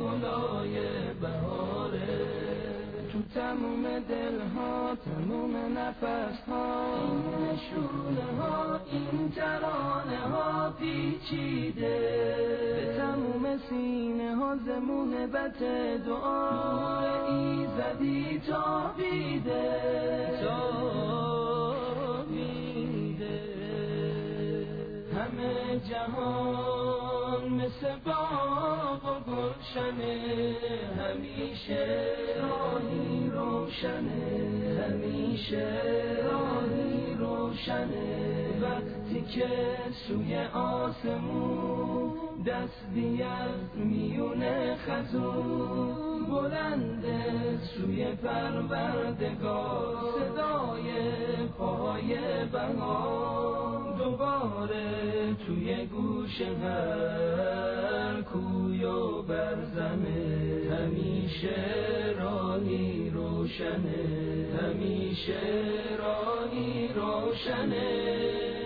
گلای بهاره، تو تموم دلها تموم نفسها، این نشونه ها این ترانه ها پیچیده، به تموم سینه ها زمونه بت دعا، نور ایزدی تابیده همه جهان مثل باغ و گلشنه، همیشه راهی روشنه، همیشه راهی روشنه، وقتی که سوی آسمون دستی از میونه خزون بلنده، سوی پروردگار صدای پای بهار، دوباره توی گوش هر کوی و برزمه، همیشه راهی روشنه، همیشه راهی روشنه.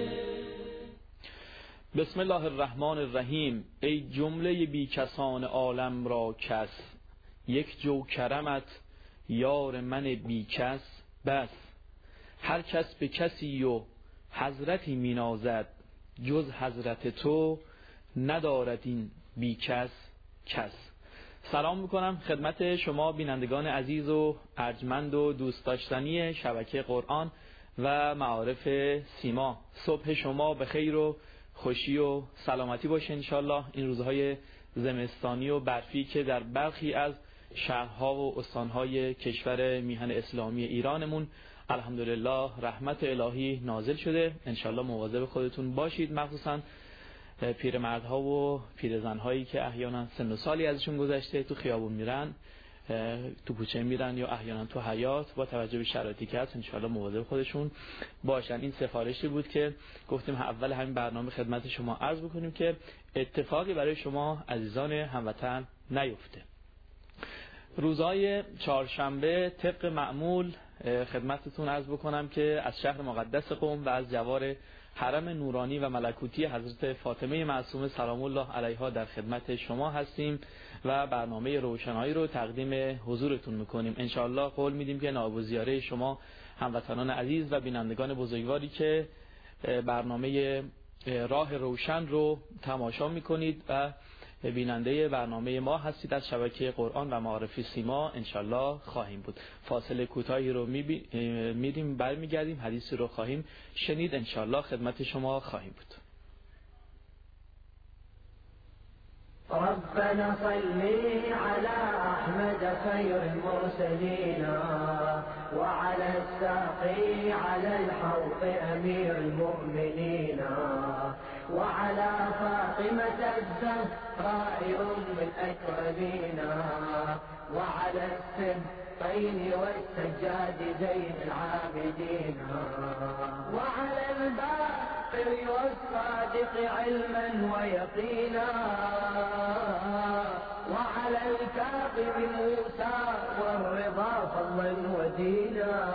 بسم الله الرحمن الرحیم. ای جمله بی کسان عالم را کس، یک جو کرمت یار من بی کس بس. هر کس به کسی و حضرتی می نازد، جز حضرت تو ندارد این بی کس کس. سلام میکنم خدمت شما بینندگان عزیز و ارجمند و دوست داشتنی شبکه قرآن و معارف سیما. صبح شما به خیر و خوشی و سلامتی باشه انشالله. این روزهای زمستانی و برفی که در برخی از شهرها و استانهای کشور میهن اسلامی ایرانمون الحمدلله رحمت الهی نازل شده. انشالله مواظب خودتون باشید، مخصوصا پیرمردها و پیرزنهایی که احیانا سن و سالی ازشون گذشته تو خیابون میرن، تو کوچه میرن یا احیانا تو حیاط، با توجه به شرایطی که هست انشالله مواظب خودشون باشن. این سفارشی بود که گفتیم اول همین برنامه خدمت شما عرض بکنیم که اتفاقی برای شما عزیزان هموطن نیفته. روزهای چهارشنبه طبق معمول خدمتتون عرض بکنم که از شهر مقدس قم و از جوار حرم نورانی و ملکوتی حضرت فاطمه معصومه سلام الله علیها در خدمت شما هستیم و برنامه روشنایی رو تقدیم حضورتون میکنیم. انشاءالله قول میدیم که نائب الزیاره شما هموطنان عزیز و بینندگان بزرگواری که برنامه راه روشن رو تماشا میکنید و بیننده برنامه ما هستید از شبکه قرآن و معارف سیما انشالله خواهیم بود. فاصله کوتاهی رو میریم برمیگردیم، حدیثی رو خواهیم شنید، انشالله خدمت شما خواهیم بود. ربنا صلي على أحمد خير المرسلين وعلى الساقي على الحوض أمير المؤمنين وعلى فاطمة الزهراء أم الأكرمين وعلى السبطين والسجاد زين العابدين وعلى الباقر والصادق علما ويقينا وعلى الكاظم موسى والرضا فضلا ودينا.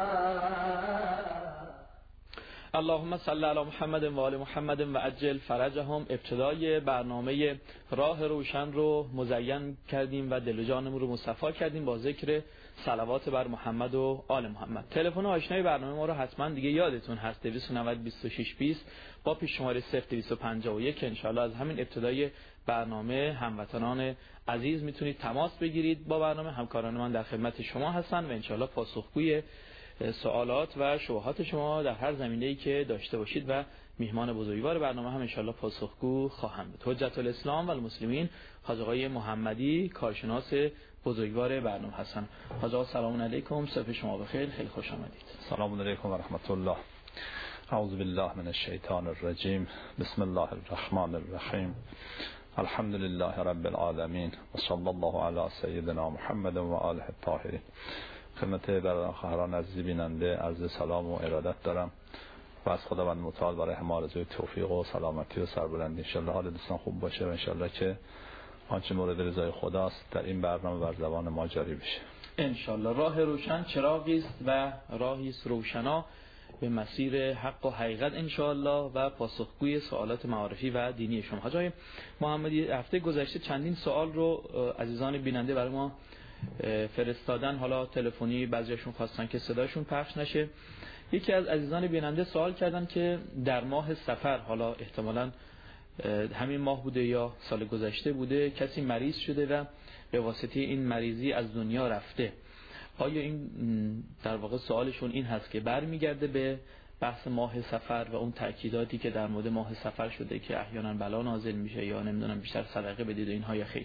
اللهم صل علی محمد و آل محمد و عجل فرجهم. ابتدای برنامه راه روشن رو مزین کردیم و دل و جانمون رو مصفا کردیم با ذکر صلوات بر محمد و آل محمد. تلفن آشنای برنامه ما رو حتما دیگه یادتون هست، 290 2620 با پیش شماره 0251 که انشاءالله از همین ابتدای برنامه هموطنان عزیز میتونید تماس بگیرید با برنامه. همکاران من در خدمت شما هستن و انشاءالله پاسخگوی سوالات و شبهات شما در هر زمینه‌ای که داشته باشید و میهمان بزرگوار برنامه هم انشاءالله پاسخگو خواهند بود. حجت الاسلام و المسلمین حاج آقای محمدی کارشناس بزرگوار برنامه هستن. حاج آقا سلام علیکم، صبح شما بخیر، خیلی خوش آمدید. سلام علیکم و رحمت الله. اعوذ بالله من الشیطان الرجیم. بسم الله الرحمن الرحیم. الحمد لله رب العالمین و صلی الله علی سیدنا محمد و آله الطاهرین. خدمت برادران خواهران عزیز بیننده عرض سلام و ارادت دارم و از خداوند متعال برای همه آرزوی توفیق و سلامتی و سربلندی. ان شاءالله حال دوستان خوب باشه و ان شاءالله که آنچه مورد رضای خداست در این برنامه بر زبان ما جاری بشه. ان شاءالله راه روشن چراغی است و راهی است روشنا. به مسیر حق و حقیقت انشاءالله و پاسخگوی سوالات معارفی و دینی شما. حاج آقای محمدی، هفته گذشته چندین سوال رو عزیزان بیننده برای ما فرستادن، حالا تلفنی، بعضیشون خواستن که صداشون پخش نشه. یکی از عزیزان بیننده سوال کردن که در ماه صفر، حالا احتمالاً همین ماه بوده یا سال گذشته بوده، کسی مریض شده و به واسطه این مریضی از دنیا رفته. آیا این در واقع سوالشون این هست که برمیگرده به بحث ماه صفر و اون تأکیداتی که در مورد ماه صفر شده که احیانا بلا نازل میشه یا نمیدونم بیشتر صدقه بدید و اینها، یا خیر؟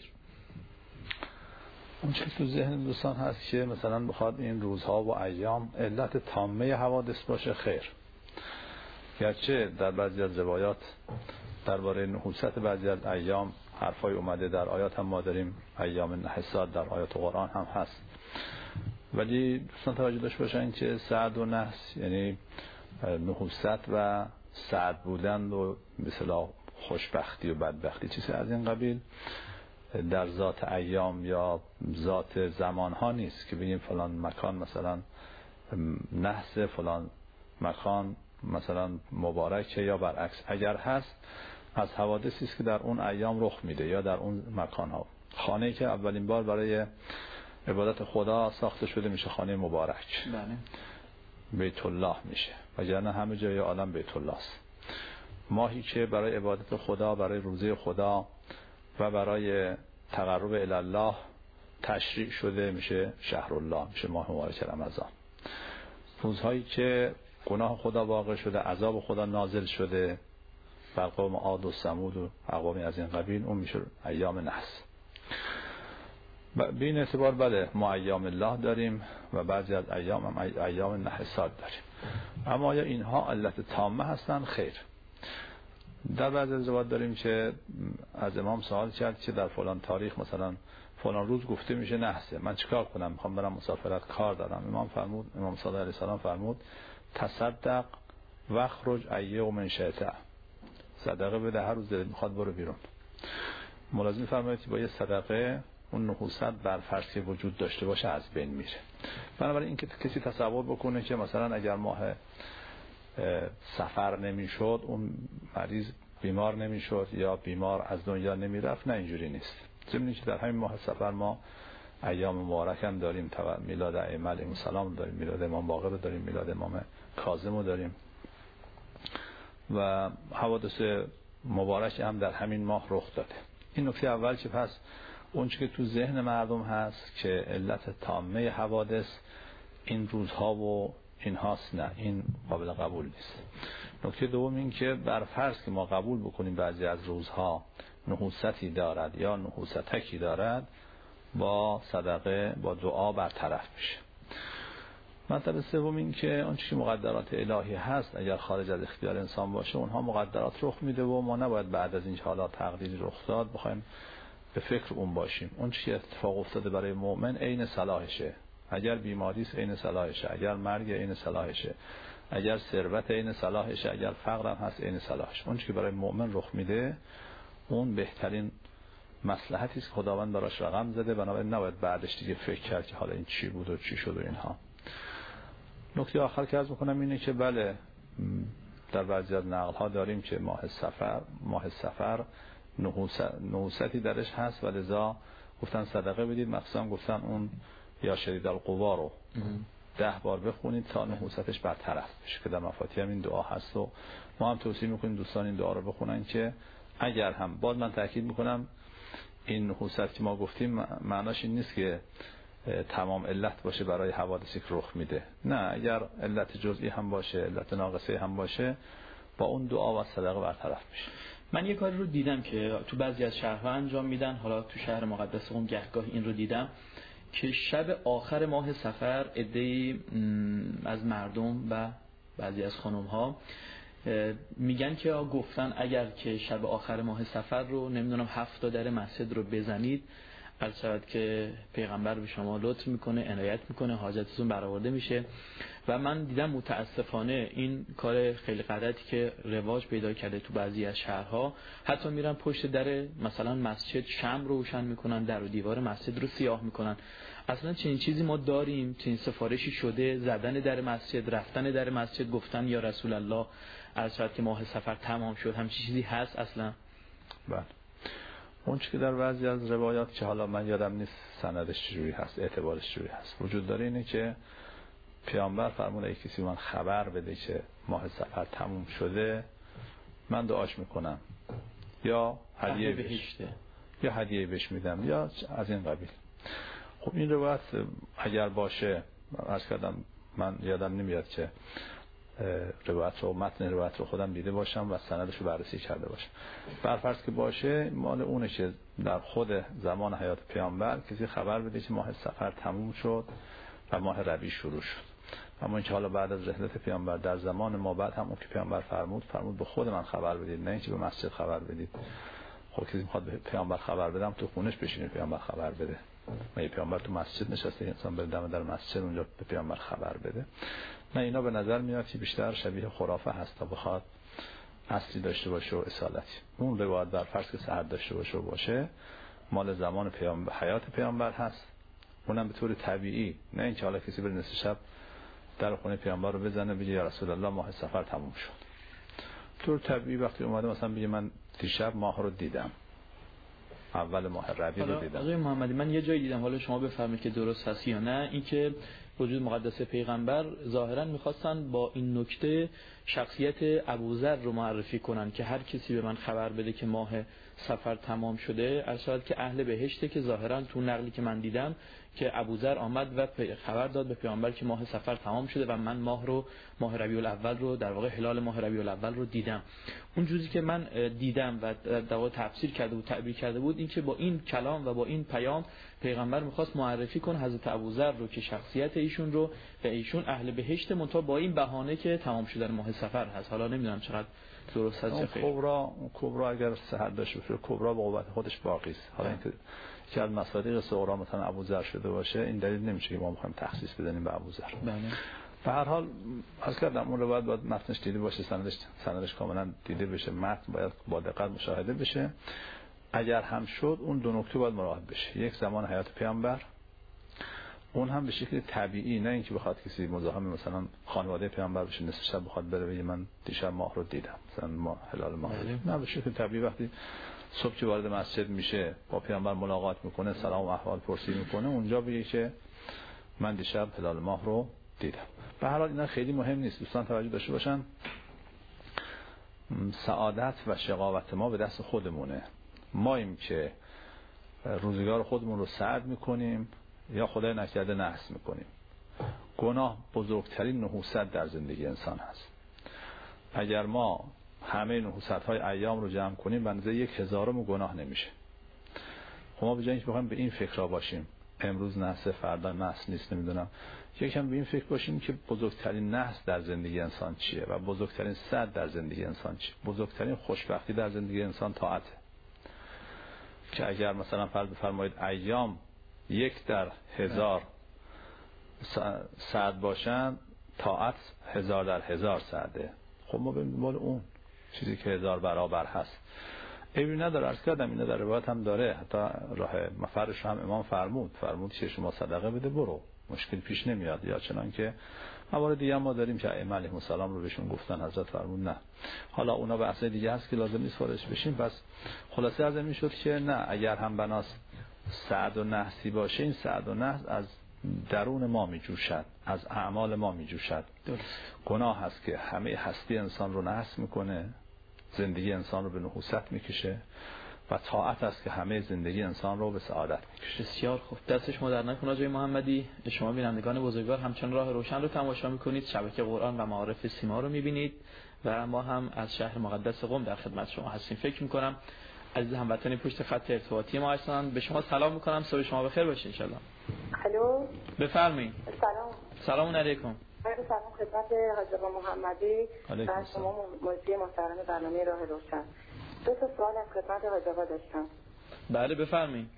اون چیزی تو ذهن دوستان هست که مثلا بخواد این روزها و ایام علت تامه حوادث باشه، خیر. گرچه در بعضی از روایات درباره نحوست بعضی از ایام حرفای اومده، در آیات هم ما داریم ایام نحسات، در آیات قرآن هم هست، ولی دوستان توجه داشته باشن که سعد و نحس یعنی نحوست و سعد بودن و مثلا خوشبختی و بدبختی، چیزی از این قبیل در ذات ایام یا ذات زمان ها نیست که بگیم فلان مکان مثلا نحس، فلان مکان مثلا مبارکه یا برعکس. اگر هست از حوادثی است که در اون ایام رخ میده یا در اون مکان ها. خانه‌ای که اولین بار برای عبادت خدا ساخته شده میشه خانه مبارک، بله، بیت الله میشه، وگرنه همه جای عالم بیت الله است. ماهی که برای عبادت خدا، برای روزه خدا و برای تقرب الی الله تشریع شده میشه شهر الله، میشه ماه مبارک رمضان. روزهایی که گناه خدا واقع شده، عذاب خدا نازل شده بر قوم عاد و ثمود و اقوامی از این قبیل، اون میشه ایام نحس. به این اعتبار بله ما ایام الله داریم و بعضی از ایام هم ایام نحسات داریم. اما آیا اینها علت تامه هستن؟ خیر. در بعضی از روایات داریم که از امام سوال کرد که در فلان تاریخ مثلا فلان روز گفته میشه نحسه، من چیکار کنم؟ میخوام برم مسافرت، کار دارم. امام صادق علیه السلام فرمود تصدق و اخرج ایوم شئت، صدقه بده هر روز دلت میخواد برو بیرون. ملازم فرماید که با یه صدقه اون نحوست بر فرض که وجود داشته باشه از بین میره. بنابراین اینکه کسی تصور بکنه که مثلا اگر ماه صفر نمیشد اون مریض بیمار نمیشد یا بیمار از دنیا نمیرفت، نه اینجوری نیست. ضمن که در همین ماه صفر ما ایام مبارک هم داریم، میلاد ائمه علیهم السلام داریم، میلاد امام باقر رو داریم، میلاد امام کاظم رو داریم و حوادث مبارک هم در همین ماه رخ داده. این نکته اول که پس اون چیزی که تو ذهن مردم هست که علت تامه حوادث این روزها و این هاست، نه، این قابل قبول نیست. نکته دوم این که بر فرض که ما قبول بکنیم بعضی از روزها نحوستی دارد یا نحوستکی دارد، با صدقه با دعا برطرف میشه. مطلب سوم این که اون چیزی مقدرات الهی هست اگر خارج از اختیار انسان باشه اونها مقدرات رخ میده و ما نباید بعد از این حالات تقدیری رخ داد بخوایم به فکر اون باشیم. اون چیزی اتفاق افتاده برای مؤمن عین صلاحشه، اگر بیماری است عین صلاحشه، اگر مرگ عین صلاحشه، اگر ثروت عین صلاحشه، اگر فقر هم هست عین صلاحشه. اون چیزی که برای مؤمن رخ میده اون بهترین مصلحتی است که خداوند براش رقم زده، بنابراین نباید بعدش دیگه فکر کرد که حالا این چی بود و چی شد و اینها. نکته آخر که عرض می‌کنم اینه که بله در بعضی از نقل‌ها داریم که ماه صفر نحوستی درش هست و لذا گفتن صدقه بدید، مخصوصا گفتن اون یا شدید القوا رو 10 بار بخونید تا نحوستش برطرف بشه که در مفاتیح هم این دعا هست و ما هم توصیه میکنیم دوستان این دعا رو بخونن که اگر هم باز من تاکید میکنم این نحوست که ما گفتیم معناش این نیست که تمام علت باشه برای حوادثی که رخ میده، نه، اگر علت جزئی هم باشه، علت ناقصه هم باشه، با اون دعا و صدقه برطرف میشه. من یه کاری رو دیدم که تو بعضی از شهرها انجام میدن، حالا تو شهر مقدس قم گهگاه این رو دیدم که شب آخر ماه صفر عده‌ای از مردم و بعضی از خانم‌ها میگن که گفتن اگر که شب آخر ماه صفر رو نمیدونم 7 تا در مسجد رو بزنید، عرض شود که پیغمبر به شما لطف میکنه، عنایت میکنه، حاجتتون برآورده میشه. و من دیدم متاسفانه این کار خیلی غلطی که رواج پیدا کرده تو بعضی از شهرها، حتی میرن پشت در مثلا مسجد شمع روشن میکنن، در و دیوار مسجد رو سیاه میکنن. اصلا چنین چیزی ما داریم؟ چنین سفارشی شده؟ زدن در مسجد، رفتن در مسجد، گفتن یا رسول الله عرض شود که ماه صفر تمام شد، همچین چیزی هست اصلا؟ بله. اون چیزی که در بعضی از روایات که حالا من یادم نیست سندش چجوری هست، اعتبارش چجوری هست، وجود داره اینه که پیامبر فرمود اگه کسی من خبر بده که ماه صفر تموم شده من دعاش میکنم یا هدیه بهشته یا هدیه بهش میدم یا از این قبیل. خب این روایت اگر باشه، عرض کردم من یادم نمیاد که روایت رو، متن روایت رو خودم دیده باشم و سندش رو بررسی کرده باشم. برفرض که باشه، مال اونه که در خود زمان حیات پیامبر کسی خبر بده که ماه صفر تموم شد و ماه ربیع شروع شد. اما اینکه حالا بعد از رحلت پیامبر در زمان ما بعد هم اون که پیامبر فرمود به خود من خبر بدید، نه اینکه به مسجد خبر بدید. خب کسی میخواد به پیامبر خبر بدم تو خونش بشینه پیامبر خبر بده، مگه پیامبر تو مسجد نشسته انسان بره دم در مسجد اونجا به پیامبر خبر بده؟ نه، اینا به نظر میاد که بیشتر شبیه خرافه هست تا بخواد اصلی داشته باشه و اصالتی. اون روایت بر فرض که صحت داشته باشه مال زمان پیامبر، حیات پیامبر هست، اونم به طور طبیعی، نه اینکه حالا کسی بره نصف شب در خونه پیامبر رو بزنه بگه یا رسول الله ماه صفر تموم شد. طور طبیعی وقتی اومده مثلا بگه من دیشب ماه رو دیدم، اول ماه ربیع رو دیدم. آقای محمدی من یه جایی دیدم، حالا شما بفرمایید که درست هست یا نه، اینکه وجود مقدس پیغمبر ظاهرا میخواستن با این نکته شخصیت ابوذر رو معرفی کنن که هر کسی به من خبر بده که ماه صفر تمام شده ارشاد که اهل بهشته، که ظاهرا تو نقلی که من دیدم که ابوذر آمد و خبر داد به پیامبر که ماه صفر تمام شده و من ماه ربیع الاول رو در واقع هلال ماه ربیع الاول رو دیدم. اون جزئی که من دیدم و در واقع تفسیر کرده بود، تعبیر کرده بود، این که با این کلام و با این پیام پیغمبر میخواست معرفی کنه حضرت ابوذر رو که شخصیت ایشون رو و ایشون اهل بهشت، منتها با این بهانه که تمام شدن ماه صفر هست. حالا نمیدونم چقدر درست هست یا خیر. کبرا اگر صحت داشته باشه، کبرا به قوت خودش باقی است. حالا اینکه که از مصادیق صغرا مثلا ابوذر شده باشه، این دلیل نمیشه که ما بخوایم تخصیص بدیم به ابوذر. بله. به هر حال از کردم اون روایت باید متنش دیده باشه، سندش کاملا دیده بشه، متن باید با دقت مشاهده بشه. اگر هم شد اون دو نکته باید مراعات بشه، یک زمان حیات پیامبر، اون هم به شکل طبیعی، نه اینکه بخواد کسی مزاحم مثلا خانواده پیامبر بشه نصف شب بخواد بره بگه من دیشب ماه رو دیدم، مثلا ما هلال ماه رو. نه، به شکل طبیعی وقتی صبح که وارد مسجد میشه با پیامبر ملاقات میکنه، سلام و احوال پرسی میکنه، اونجا بگه که من دیشب هلال ماه رو دیدم. به هر حال اینا خیلی مهم نیست. دوستان توجه داشته باشن، سعادت و شقاوت ما به دست خودمونه. ماییم که روزگار خودمون رو سعد میکنیم یا خدای نکرده نحس میکنیم. گناه بزرگترین نحوست در زندگی انسان هست. اگر ما همه نحوست‌های ایام رو جمع کنیم به اندازه 1000 گناه نمیشه. خب ما به جای اینکه بخوایم به این فکر باشیم امروز نحس فردا نحس نیست، نمیدونم، یکم به این فکر باشیم که بزرگترین نحس در زندگی انسان چیه و بزرگترین سعادت در زندگی انسان چیه. بزرگترین خوشبختی در زندگی انسان طاعته، که اگر مثلا فرض بفرمایید ایام 1/1000 سعادت باشن، طاعت 1000/1000 سعاده. خب ما بریم دنبال اون چیزی که 1000 برابر هست. عیبی نداره، عرض کردم اینا در روایت هم داره، حتی راه مفرش هم امام فرمود که شما صدقه بده برو، مشکل پیش نمیاد. یا چنان که موارد دیگه ما داریم که ائمه علیهم السلام رو بهشون گفتن، حضرت فرمود نه. حالا اونا بحث دیگه هست که لازم نیست واردش بشیم. پس خلاصه از این میشد که نه، اگر هم بناس سعد و نحسی باشه، این سعد و نحس از درون ما میجوشد، از اعمال ما میجوشد. گناه هست که همه هستی انسان رو نحس میکنه، زندگی انسان رو به نحوست میکشه، و طاعت است که همه زندگی انسان رو به سعادت میکشه. بسیار خوب، دست شما در نکنه آقای محمدی. شما بینندگان بزرگوار همچنان راه روشن رو تماشا میکنید، شبکه قرآن و معارف سیما رو میبینید و ما هم از شهر مقدس قم در خدمت شما هستیم. فکر میکنم عزیز هموطنی پشت خط ارتباطی ما هستن. به شما سلام میکنم، صبح شما بخیر باشه ان شاء الله. الو، بفرمایید. سلام علیکم. سلام خدمت حاج آقا محمدی و شما مجری محترم برنامه راه روشن. دو تا سوال از خدمت حاج آقا داشتم. بله بفرمایید.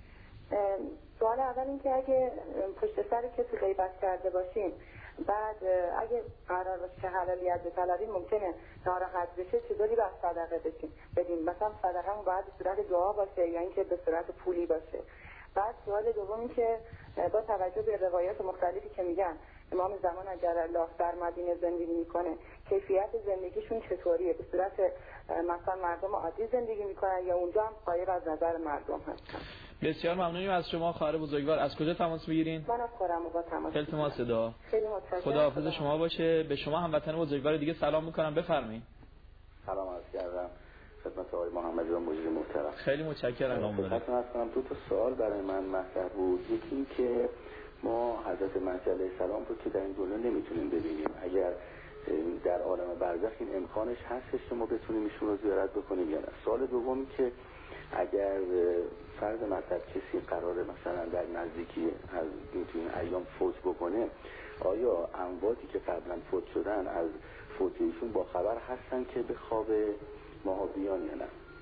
سوال اول این که اگه پشت سر کسی غیبت کرده باشیم، بعد اگه قرار باشه که حلالیت بطلبیم ممکنه ناراحت بشه، چطوری باید صدقه بدیم؟ مثلا صدقه هم باید به صورت دعا باشه یا اینکه به صورت پولی باشه؟ بعد سوال دوم این که با توجه به روایات مختلفی که میگن امام زمان اگر الله در مدینه زندگی میکنه کیفیت زندگیشون چطوریه؟ به صورت مثلا مردم عادی زندگی میکنن یا اونجا هم غایب از نظر مردم هستن؟ بسیار ممنونیم از شما خواهر بزرگوار. از کجا تماس میگیرین؟ من از خرم‌آباد تماس میگیرم. التماس دعا. خیلی متشکرم. خداحافظ شما باشه. به شما هموطن بزرگوار دیگه سلام میکنم، بفرمایید. سلام عرض کردم خدمت آقای محمدی و مجری محترم. خیلی متشکرم. خدمتتون هستم. دو تا سوال برای من مطرح بود. یکی این که ما حضرت مهدی علیه السلام رو که در این دنیا نمیتونیم ببینیم، اگر در عالم برزخ این امکانش هستش که ما بتونیم ایشون رو زیارت بکنیم یا نه؟ سوال دومی که اگر فرض مطلب کسی قراره مثلا در نزدیکی از این ایام فوت بکنه، آیا امواتی که قبلا فوت شدن از فوتیشون با خبر هستن که به خواب ماها بیان یا نه؟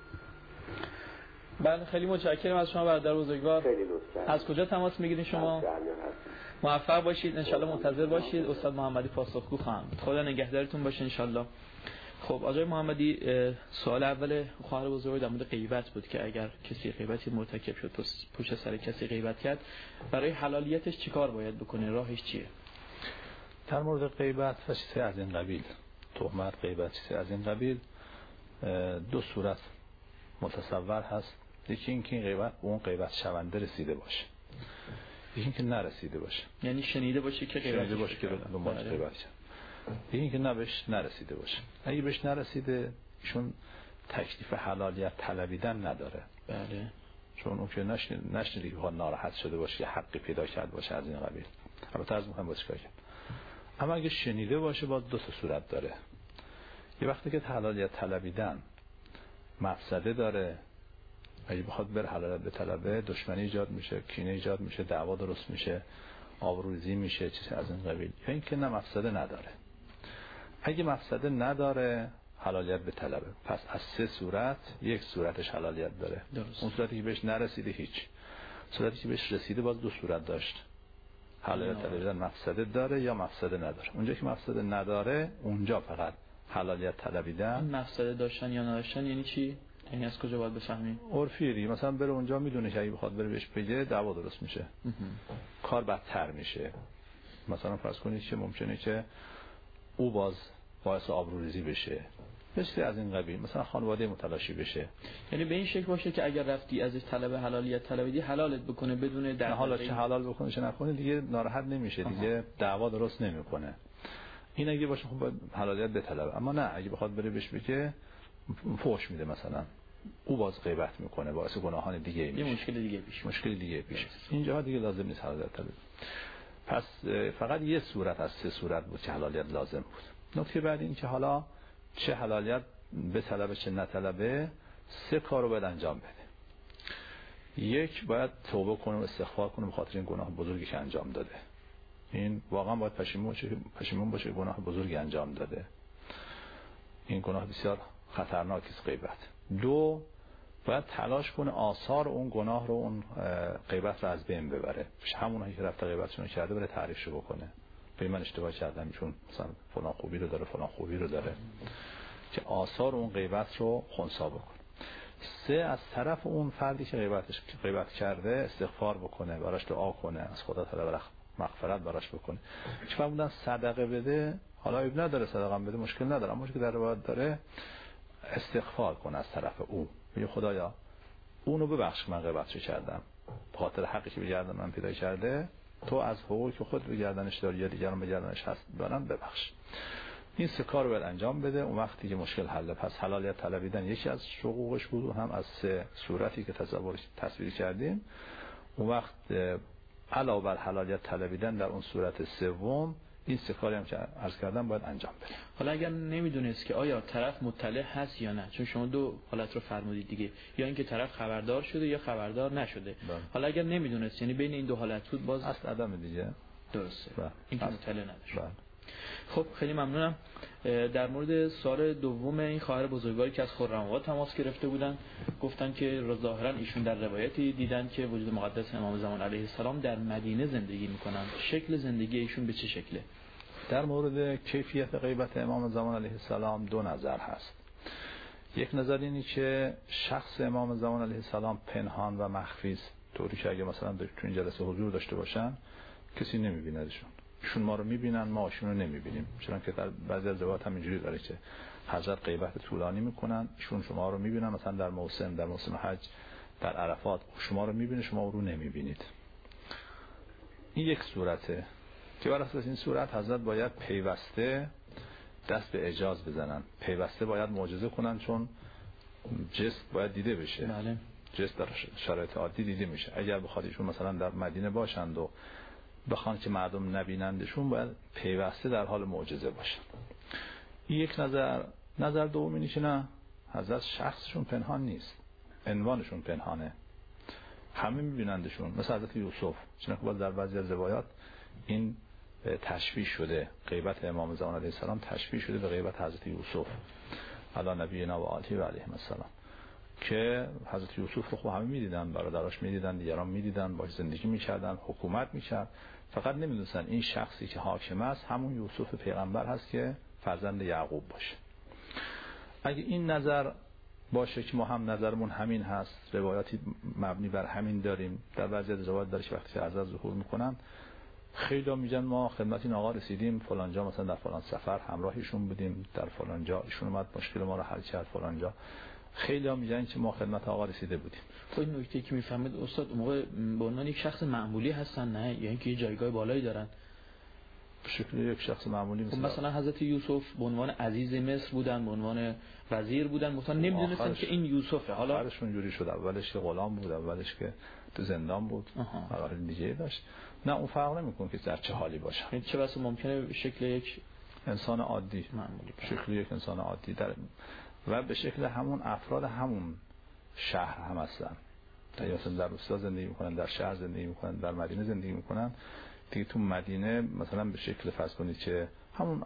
بله خیلی متشکرم از شما برادر بزرگوار. خیلی لطفا. از کجا تماس میگیرین شما؟ موفق باشید، انشالله منتظر باشید. استاد محمدی پاسخگو خواهند. خدا نگهدارتون باشه انشالله. خب آقای محمدی، سوال اول خواهر بزرگ در مورد غیبت بود که اگر کسی غیبتی مرتکب شد، پشت سر کسی غیبت کرد، برای حلالیتش چیکار باید بکنه؟ راهش چیه؟ در مورد غیبت و چیزی از این قبیل، تهمت، غیبت، چیزی از این قبیل، دو صورت متصور هست. یکی اینکه غیبت اون غیبت شونده رسیده باشه، یکی اینکه نرسیده باشه، یعنی شنیده باشه که غیبت باشه که دنبال غیبت کرد، یکی اینکه بهش نرسیده باشه. اگه بهش نرسیده ایشون تکلیف حلالیت طلبیدن نداره. بله. چون اون که نشنیده که ناراحت شده باشه یا حقی پیدا کرد باشه از این قبیل. البته از مهم باشه کرد. اما اگه شنیده باشه باز دو تا صورت داره. یه وقتی که حلالیت طلبیدن مفسده داره، اگه بخواد بر حلالیت به طلبه، دشمنی ایجاد میشه، کینه ایجاد میشه، دعوا درست میشه، آبروریزی میشه، چیزی از این قبیل. یا اینکه نه مفسده نداره. اگه مفسده نداره حلالیت به طلبه، پس از سه صورت یک صورتش حلالیت داره. درست. اون صورتی که بهش نرسیده هیچ. صورتی که بهش رسیده باز دو صورت داشت. حلالیت طلبیدن مفسده داره یا مفسده نداره. اونجا که مفسده نداره اونجا فقط حلالیت طلبیدن. مفسده داشتن یا نداشتن یعنی چی؟ یعنی از کجا باید بفهمیم؟ عرفی مثلا بره اونجا میدونه که اگه بخواد بره بهش بگه دعوا درست میشه، کار بدتر میشه. مثلا فرض کنید که ممکنه که او باز باعث آبروریزی بشه، مثل از این قبیل، مثلا خانواده متلاشی بشه. یعنی به این شکل باشه که اگر رفتی ازش طلب حلالیت طلبیدی حلالت بکنه بدون در حالا چه حلال بکنه چه نکنه دیگه ناراحت نمیشه، دیگه دعوا درست نمیکنه. این اگه باشه خب حلالیت بطلبه. اما نه اگه بخواد بره بهش بگه فحش میده، مثلا او باز غیبت میکنه، باعث گناهان دیگه میشه، یه مشکل دیگه پیش اینجا دیگه لازم نیست حلالیت طلب. پس فقط یه صورت از سه صورت بود که حلالیت لازم بود. نکته بعد این که حالا چه حلالیت به طلبه چه نطلبه، سه کارو باید انجام بده. یک، باید توبه کنه و استغفار کنه به خاطر این گناه بزرگی که انجام داده. این واقعا باید پشیمون باشه گناه بزرگی انجام داده. این گناه بسیار خطرناکی است غیبت. دو، باید تلاش کنه آثار اون گناه رو، اون غیبت رو از بین ببره. همونایی که رفته غیبتشون کرده بره تعریفشو بکنه. به من اشتباه کردم چون مثلا فلان خوبی رو داره، فلان خوبی رو داره، که آثار اون غیبت رو خنثی بکنه. سه، از طرف اون فردی که غیبت کرده استغفار بکنه، براش دعا کنه، از خدا طلب مغفرت براش بکنه. چون فرمودن صدقه بده، حالا اب نداره صدقه بده مشکل نداره، اما که در روایت داره استغفار کنه از طرف او، میگه خدایا اونو ببخش من غیبتشو کردم، به خاطر حقی که به گردن من پیدا کرده، تو از حقوقی که خود به گردنش داری یا دیگران به گردنش هست دارن ببخش. این سه کار رو باید انجام بده. اون وقتی که مشکل حل. پس حلالیت طلبیدن یکی از حقوقش بود، و هم از سه صورتی که تصویر کردیم. اون وقت علاوه بر حلالیت طلبیدن در اون صورت سوم این سه کاری هم که عرض کردم باید انجام بده. حالا اگر نمیدونست که آیا طرف مطلع هست یا نه، چون شما دو حالت رو فرمودید دیگه، یا اینکه طرف خبردار شده یا خبردار نشده. حالا اگر نمیدونست، یعنی بین این دو حالت بود، باز اصل عدم دیگه. درسته. اینکه مطلع نداشت. خب خیلی ممنونم. در مورد سوال دوم این خواهر بزرگواری که از خرم‌آباد تماس گرفته بودن، گفتن که ظاهرا ایشون در روایتی دیدن که وجود مقدس امام زمان علیه السلام در مدینه زندگی میکنن. شکل زندگی ایشون به چه شکله؟ در مورد کیفیت غیبت امام زمان علیه السلام دو نظر هست. یک نظر اینی که شخص امام زمان علیه السلام پنهان و مخفی است، طوری که اگه مثلا تو این جلسه حضور داشته باشن کسی نمیبیندشون، ایشون ما رو میبینن، ما ایشون رو نمیبینیم. چون که در بعضی از روایات هم اینجوری داره که حضرت غیبت طولانی میکنن، ایشون شما رو میبینن، مثلا در موسم حج در عرفات شما رو میبینه، شما رو نمیبینید. این یک صورته که بر اساس این صورت حضرت باید پیوسته دست به اعجاز بزنن، پیوسته باید معجزه کنن، چون جسم باید دیده بشه. بله. جسم در شرایط عادی دیده میشه. اگر بخواد ایشون مثلا در مدینه باشند و بخوان که مردم نبینندشون، باید پیوسته در حال معجزه باشن. این یک نظر دوم اینه که نه، حضرت شخصشون پنهان نیست، عنوانشون پنهانه، همه میبینندشون، مثل حضرت یوسف. چون که باز در بعضی از روایات این تشبیه شده، غیبت امام زمان علیه السلام تشبیه شده به غیبت حضرت یوسف علی نبینا و آله و علیهم السلام، که حضرت یوسف رو همه میدیدن، برادراش میدیدن، دیگران میدیدن، باش زندگی میکردن، حکومت میکرد، فقط نمیدونستن این شخصی که حاکم است همون یوسف پیغمبر هست که فرزند یعقوب باشه. اگه این نظر باشه که ما هم نظرمون همین هست، روایاتی مبنی بر همین داریم، در بعضی از روایات داره که وقتی که حضرت ظهور میکنن خیلی ها میگن ما خدمت این آقا رسیدیم فلان جا، مثلا در فلان سفر همراهشون بودیم، در فلان جا ایشون اومد مشکل ما رو حل کرد فلان جا. خیلی ها میگن که ما خدمت آقا رسیده بودیم. خب این نکته که میفهمید استاد، اون موقع به عنوان یک شخص معمولی هستن، نه یا اینکه یه جایگاه بالایی دارن؟ به شکل یک شخص معمولی. مثلا حضرت یوسف به عنوان عزیز مصر بودن، به عنوان وزیر بودن، مثلا نمیدونستن که این یوسفه. حالا آخرشون جوری شد، اولش که غلام بود، اولش که تو زندان بود، مراحل دیگه داشت. نه اون فرق نمیکنه که در چه حالی باشه. چه بسا ممکنه شکل یک انسان عادی، معمولی، شکل یک انسان عادی در و به شکل همون افراد همون شهر هم هستن. مثلا در روستا زندگی میکنن، در شهر زندگی میکنن، در مدینه زندگی میکنن دیگه. تو مدینه مثلا به شکل فرض کنید که همون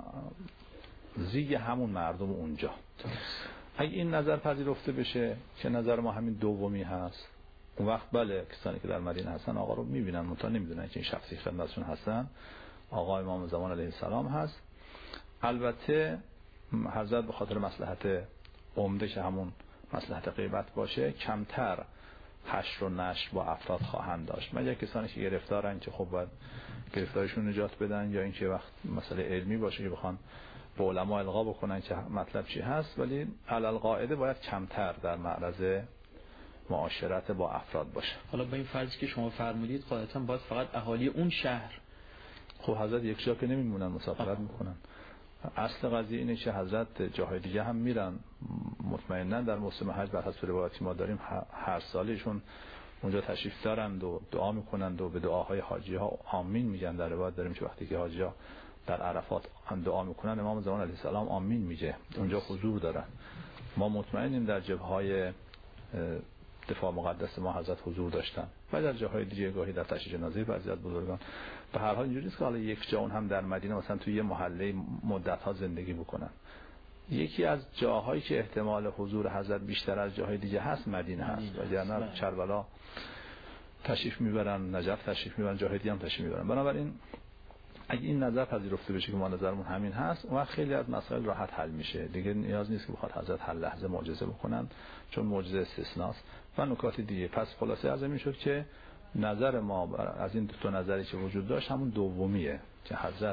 زیگ همون مردم اونجا. اگه این نظر پذیرفته بشه که نظر ما همین دومی هست، اون وقت بله کسانی که در مدینه هستن آقا رو میبینن، منتها نمیدونن که این شخصی خدمتشون هستن آقا امام زمان علیه السلام هست. البته حضرت به خاطر مصلحت عمده که همون مصلحت غیبت باشه کمتر حشر و نشر با افراد خواهند داشت، مگر کسانی که گرفتارن که خب باید گرفتارشون نجات بدن، یا اینکه وقت مسئله علمی باشه که بخوان به علما القا بکنن که مطلب چی هست. ولی علل قاعده باید کمتر در معرض معاشرت با افراد باشه. حالا با این فرضی که شما فرمودید قاعدتا باید فقط اهالی اون شهر. خب حضرت یک جا که نمیمونن، مسافرت میکنن. اصل قضیه اینه که حضرت جاهای دیگه هم میرن، مطمئنا در موسم حج بر حسب روایاتی ما داریم هر سالشون اونجا تشریف دارند و دعا میکنند و به دعاهای حاجی ها آمین میگن. در روایت داریم که وقتی که حاجی ها در عرفات دعا میکنن امام زمان علیه السلام آمین میگه، اونجا حضور دارن. ما مطمئنیم در جبهه‌های دفاع مقدس ما حضرت حضور داشتن و در جاهای دیگه گاهی در تشییع جنازه بعضی از بزرگان. به هر حال اینجوری است که حالا یک جا اون هم در مدینه مثلا توی یه محله مدت‌ها زندگی بکنن. یکی از جاهایی که احتمال حضور حضرت بیشتر از جاهای دیگه هست مدینه هست، وگرنه کربلا تشریف میبرن، نجف تشریف میبرن، جاهای دیگه هم تشریف میبرن. بنابراین اگه این نظر پذیرفته بشه که ما نظرمون همین هست، اون خیلی از مسائل راحت حل میشه دیگه. نیاز نیست که بخواد حضرت هر لحظه معجزه بکنن، چون معجزه استثناست و نکات دیگه. پس خلاصه از این شد که نظر ما از این دو تا نظری که وجود داشت همون دومیه که حضرت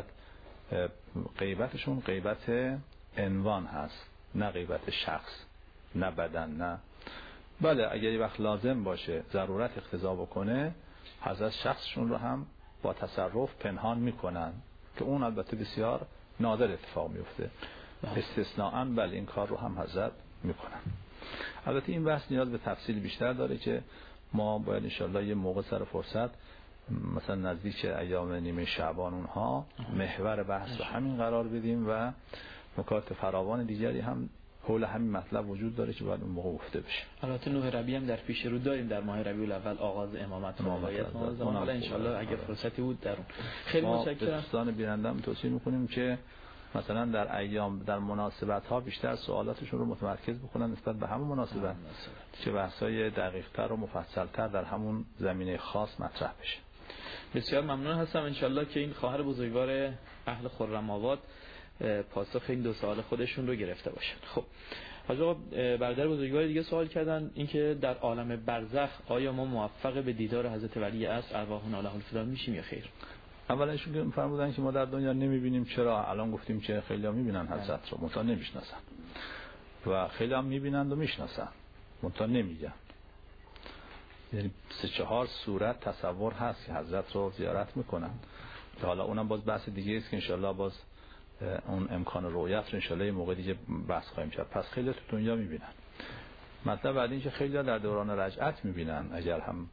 غیبتشون غیبت عنوان هست، نه غیبت شخص، نه بدن، نه. بله اگر یه وقت لازم باشه، ضرورت اقتضا بکنه، حضرت شخصشون رو هم با تصرف پنهان میکنن که اون البته بسیار نادر اتفاق میفته. استثناءً بله این کار رو هم حضرت میکنن. البته این بحث نیاز به تفصیل بیشتر داره که ما باید انشالله یه موقع سر فرصت مثلا نزدیک ایام نیمه شعبان اونها محور بحث رو همین قرار بدیم و نکات فراوان دیگری هم حول همین مطلب وجود داره که باید اون موقع گفته بشه. البته 9 ربیع هم در پیش رو داریم، در ماه ربیع الاول آغاز امامت و ولایت ما، حالا ان شاء الله اگه فرصتی بود در اون. خیلی متشکرم. دوستان بیننده‌ام توصیه می‌کنیم که مثلا در ایام در مناسبت‌ها بیشتر سوالاتشون رو متمرکز بکنن نسبت به همون مناسبت که بحث‌های دقیق‌تر و مفصل‌تر در همون زمینه خاص مطرح بشه. بسیار ممنون هستم ان شاء الله که این خواهر بزرگوار اهل خرم‌آباد پاسخ این 2 سوال خودشون رو گرفته باشن. خب حاج آقا، برادر بزرگوار دیگه سوال کردن اینکه در عالم برزخ آیا ما موفق به دیدار حضرت ولی عصر ارواحنا له الفدا میشیم یا خیر؟ اولا ایشون که فرمودن که ما در دنیا نمیبینیم، چرا؟ الان گفتیم که خیلی‌ها میبینن حضرت رو منتها نمیشناسن و خیلی‌ها میبینند و میشناسن منتها نمیگن. یعنی 3-4 صورت تصور هست که حضرت رو زیارت میکنن. حالا اونم باز بحث دیگه است که انشالله باز اون امکان رؤیت رو انشالله یه موقع دیگه بحث خواهیم کرد. پس خیلی‌ها تو دنیا میبینن. مطلب بعد این که خیلی‌ها در دوران رجعت میبینن، اگر هم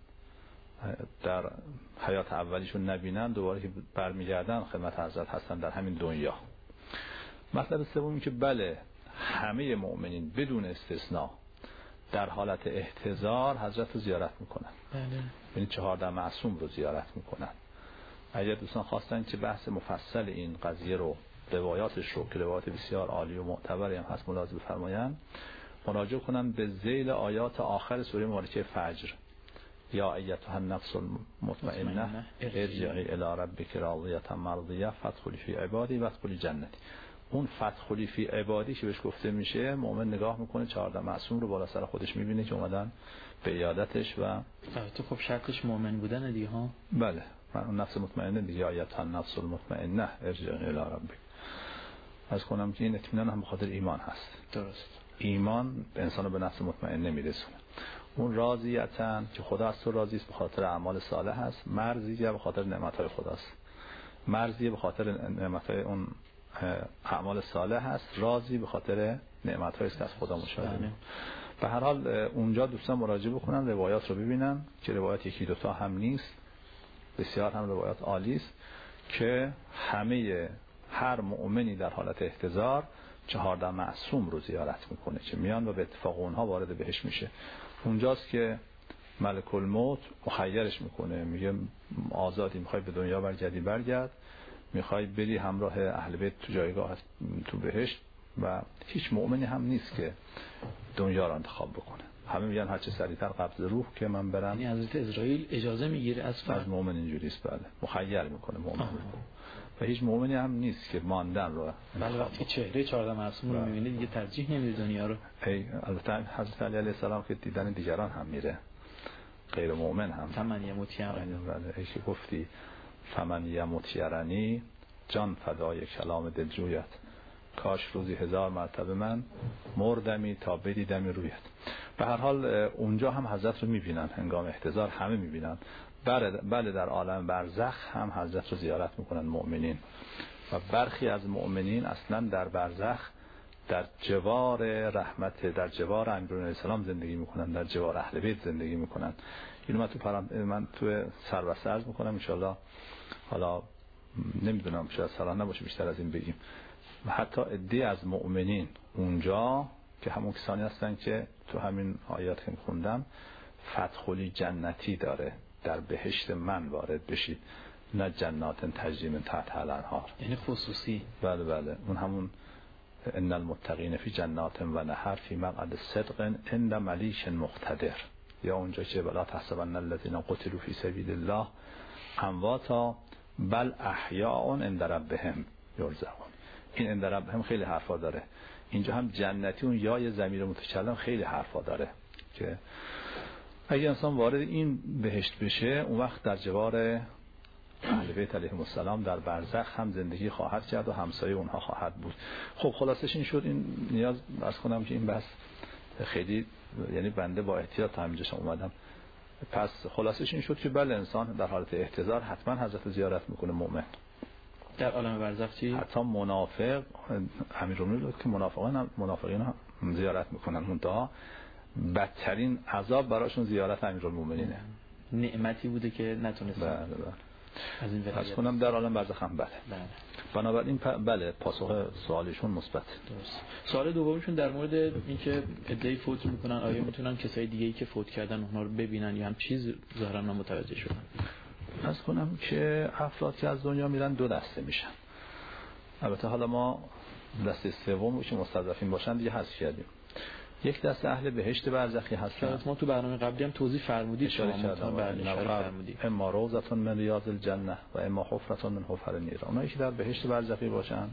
در حیات اولیشون نبینن دوباره که برمیگردن خدمت حضرت هستن در همین دنیا. مطلب سومی که بله همه مؤمنین بدون استثناء در حالت احتضار حضرت رو زیارت میکنن. یعنی 14 معصوم رو زیارت میکنن. اگر دوستان خواستن که بحث مفصل این قضیه رو، روایاتش رو که روایات بسیار عالی و معتبری هم هست ملاحظه بفرمایند، مراجعه کنن به ذیل آیات آخر سوره مبارکه فجر. یا ایتها النفس المطمئنه ارجعی الی ربک راضیة مرضیة فادخلی فی عبادی وادخلی جنتی. اون فادخلی فی عبادی که بهش گفته میشه، مؤمن نگاه میکنه 14 معصوم رو بالا سر خودش میبینه که اومدن به عیادتش و البته خب شرطش مؤمن بودن دیگه ها. بله، اون نفس مطمئنه دیگه. یا ایتها النفس المطمئنه ارجعی الی ربک. از کنم که این اطمینان هم بخاطر ایمان هست. درست. ایمان انسانو به نفس مطمئنه میرسونه. اون راضیتن که خدا از تو راضی است به خاطر اعمال صالح است، مرضیه به خاطر نعمت‌های خداست. مرضیه به خاطر نعمت‌های اون اعمال صالح است، راضی به خاطر نعمت‌هایی است که از خدا مشاهده. به هر حال اونجا دوستان مراجعه بکنن، روایات رو ببینن که روایات 1-2 هم نیست، بسیار هم روایات عالی است که هر مؤمنی در حالت احتضار 14 معصوم رو زیارت میکنه که میان و به اتفاق اونها وارد بهش میشه. اونجاست که ملک الموت مخیرش میکنه، میگه آزادی، میخوای به دنیا برگردی برگرد، میخوای بری همراه اهل بیت تو جایگاه تو بهشت. و هیچ مؤمنی هم نیست که دنیا رو انتخاب بکنه، همه میگن هرچه سریعتر قبض روح که من برم. یعنی حضرت اسرائیل اجازه میگیره از مؤمن اینجوری است. بله، مخیر میکنه مؤمن. و هیچ مؤمنی هم نیست که ماندن رو. بله، وقتی چهره 14 معصوم رو میبینه دیگه ترجیح نمیده دنیا رو. البته حضرت علی علیه السلام که دیدن دیگران هم میره، غیر مؤمن هم. فمن یموت یرنی. بله، ای که گفتی فمن یموت یرنی، جان فدای کلام دلجویت، کاش روزی 1000 مرتبه من مردمی تا بدیدمی رویت. به هر حال اونجا هم حضرت رو میبینن، هنگام احتضار همه میبینن. بله در عالم برزخ هم حضرت رو زیارت میکنن مؤمنین و برخی از مؤمنین اصلا در برزخ در جوار رحمت، در جوار امیرالمومنین علیه السلام زندگی میکنن، در جوار اهل بیت زندگی میکنن. اینو من تو سربسته عرض میکنم ان شاء الله. حالا نمیدونم شاید سال نباشه بیشتر از این بگیم. و حتی عده‌ای از مؤمنین اونجا که همون کسانی هستن که تو همین آیات که خوندم فادخلی جنتی داره، در بهشت من وارد بشید، نه جنات تجری من تحتها الانهار، یعنی خصوصی. بله اون همون ان المتقین فی جنات و نهر فی مقعد صدق عند ملیک مقتدر. یا اونجا که بلا تحسبن الذین قتلوا فی سبیل الله امواتا بل احیاء عند ربهم یرزقون. این عند ربهم خیلی حرفا داره. اینجا هم جنتی، اون یای ضمیر متکلم خیلی حرفا داره که اگه انسان وارد این بهشت بشه اون وقت در جوار اهل بیت علیهم السلام در برزخ هم زندگی خواهد کرد و همسایه اونها خواهد بود. خب خلاصش این شد. این نیاز عرض کنم که این بحث خیلی، یعنی بنده با احتیاط تا همینجاش اومدم. پس خلاصش این شد که بله انسان در حالت احتضار حتما حضرت زیارت میکنه مؤمن. در عالم برزخ چی؟ حتی منافق، امیرالمومنین که منافقین هم زیارت میکنن، منتها بدترین عذاب براشون زیارت امیرالمومنینه. نعمتی بوده که نتونستن. بله. از این پس کنم در عالم برزخ هم بله. بنابراین بله پاسخ سوالشون مثبت. درست. سوال دومشون در مورد اینکه عده‌ای فوت میکنن آیا میتونن کسای دیگه‌ای که فوت کردن اونها رو ببینن یا هم چیز ظاهرا متوجه شدن؟ پس کنم که افراد که از دنیا میرن دو دسته میشن. البته حالا ما دسته سوم که مستضعفین باشن دیگه حذف کردیم. یک دسته اهل بهشت برزخی هستن. ما تو برنامه قبلی هم توضیح فرمودید اشاره کردم. اما روضة من ریاض الجنه و اما حفرة من حفر النیران. اونایی که در بهشت برزخی باشن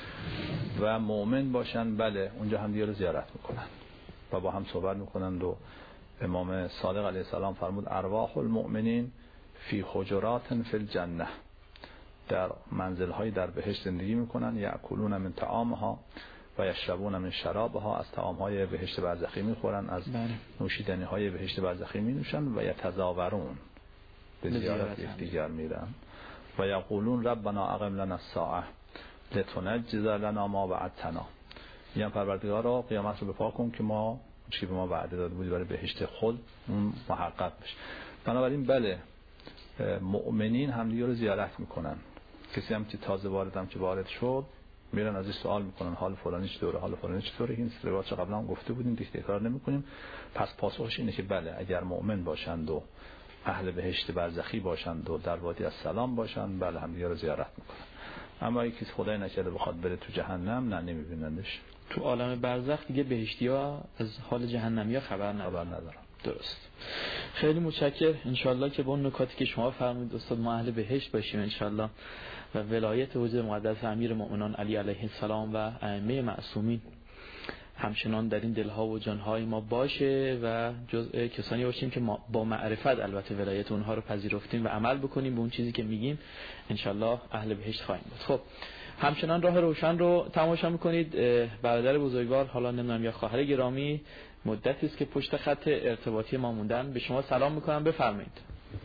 و مؤمن باشن بله اونجا هم دیگه رو زیارت میکنن و با هم صحبت میکنن. و امام صادق علیه السلام فرمود ارواح المؤمنین فی حجرات فی الجنه، در منزل‌های در بهشت زندگی میکنن. یأکلون من طعامها و یشربون من شرابها، از طعام‌های بهشت برزخی میخورن، از نوشیدنی‌های بهشت برزخی مینوشن. و یتزاورون، به زیارت یکدیگر میرن. و یقولون ربنا اقم لنا الساعه لتنجز لنا ما وعدتنا، میگن پروردگارا قیامت رو بپا کن که ما چی به ما وعده داده بودی برای بهشت خود اون محقق بشه. بنابراین بله مؤمنین همدیگه رو زیارت میکنن. کسی هم که تازه وارد شد میرن ازش سوال میکنن حال فلانی چطوره، حال فلانی چطوره. این روایت قبلا هم گفته بودیم دیگه تکرار نمیکنیم. پس پاسخش اینه که بله اگر مؤمن باشند و اهل بهشت برزخی باشند و در وادی السلام باشند بله همدیگه رو زیارت میکنن. اما اگه کسی خدای نکرده بخواد بره تو جهنم نه نمیبینندش. تو عالم برزخ دیگه بهشتی‌ها از حال جهنمی‌ها خبر ندارن. درست. خیلی متشکرم. انشالله که با اون نکاتی که شما فرمودید استاد ما اهل بهشت باشیم انشالله و ولایت وجود مقدس امیر مؤمنان علی علیه السلام و ائمه معصومین همچنان در این دلها و جانهای ما باشه و جزء کسانی باشیم که ما با معرفت البته ولایت اونها رو پذیرفتیم و عمل بکنیم به اون چیزی که میگیم انشالله اهل بهشت خواهیم بود. خب همچنان راه روشن رو تماشا میکنید. برادر بزرگوار حالا نمیدونم یا خواهر گرامی مدتی است که پشت خط ارتباطی ما موندن. به شما سلام میکنم، بفرمایید.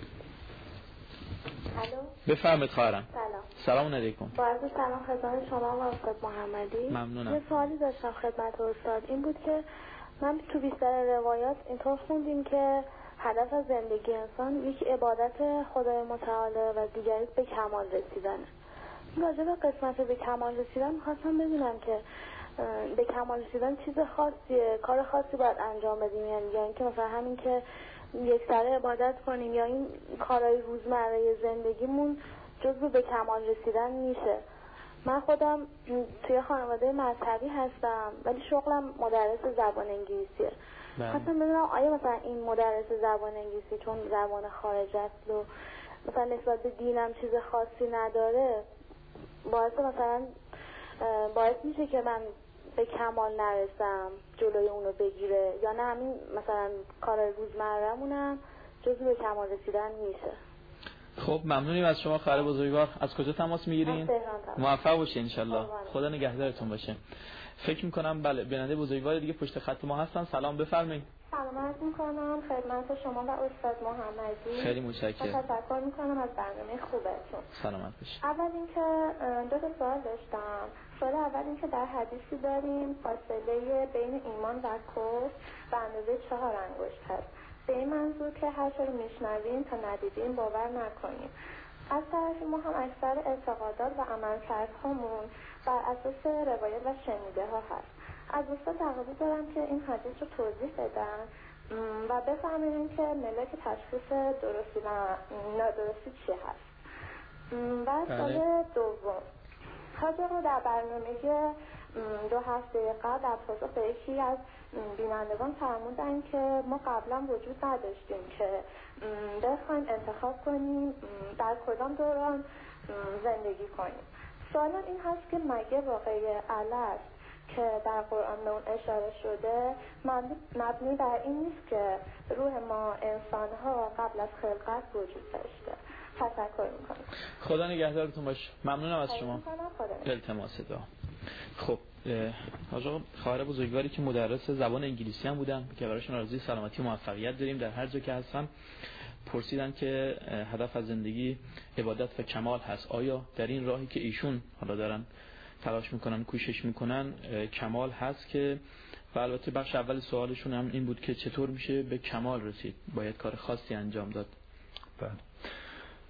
بفرمایید خواهرم. سلام علیکم. با عرض سلام خدمت شما و استاد محمدی. ممنونم. یه سوالی داشتم خدمت استاد. این بود که من تو بیشتر روایات اینطور خوندیم که هدف از زندگی انسان یک عبادت خدای متعال و دیگری به کمال رسیدنه. راجع به قسمت به کمال رسیدن می‌خواستم بدونم که به کمال رسیدن چیز خاصیه، کار خاصی باید انجام بدیم یا اینکه مثلا همین که یک سره عبادت کنیم یا این کارهای روزمره زندگیمون جزو به کمال رسیدن میشه. من خودم توی خانواده مذهبی هستم ولی شغلم مدرس زبان انگلیسیه. خواستم بدونم آیا مثلا این مدرس زبان انگلیسی چون زبان خارج است و مثلا نسبت به دینم چیز خاصی نداره باعث میشه که من به کمال نرسم جلوی اونو بگیره یا نه همین مثلا کار روزمره‌مونم جزو به کمال رسیدن میشه. خب ممنونیم از شما خواهر بزرگوار. از کجا تماس میگیرین؟ موفق باشین انشالله. خدا نگهدارتون باشه. فکر میکنم بله بیننده بزرگوار دیگه پشت خط ما هستن. سلام بفرمایید. سلام عرض میکنم خدمت شما و استاد محمدی. خیلی متشکرم. تشکر میکنم از برنامه خوبتون. سلامت باشید. اول اینکه دو تا سوال داشتم. سوال اول اینکه در حدیثی داریم فاصله بین ایمان و کفر به اندازه 4 انگشت هست. به این منظور که هر چه رو میشنویم تا ندیدیم باور نکنیم. از طرفی ما هم اکثر اعتقادات و عملکردهامون بر اساس روایت و شنیده ها هست. از استاد تقاضا دارم که این حدیث رو توضیح بدن و بفهمیم که ملاک تشخیص درستی و نادرستی چی هست. و سوال دوم حاضر در برنامه 2 هفته قبل در پاسخ به یکی از بینندگان فرمودن که ما قبلا وجود نداشتیم که بخوایم انتخاب کنیم در کدام دوران زندگی کنیم. سوال این هست که مگه واقعه علت که در قرآن به اون اشاره شده مبنی بر این نیست که روح ما انسان‌ها قبل از خلقت وجود داشته؟ تشکر میکنم. خدا نگهدارتون باشه. ممنونم از شما. التماس دعا. خب آقا خواهر بزرگواری که مدرس زبان انگلیسی هم بودن که براشون آرزوی سلامتی و موفقیت داریم در هر جا که هستن، پرسیدن که هدف از زندگی عبادت و کمال هست. آیا در این راهی که ایشون حالا دارن تلاش میکنن کوشش میکنن کمال هست؟ که و البته بخش اول سوالشون هم این بود که چطور میشه به کمال رسید، باید کار خاصی انجام داد؟ بله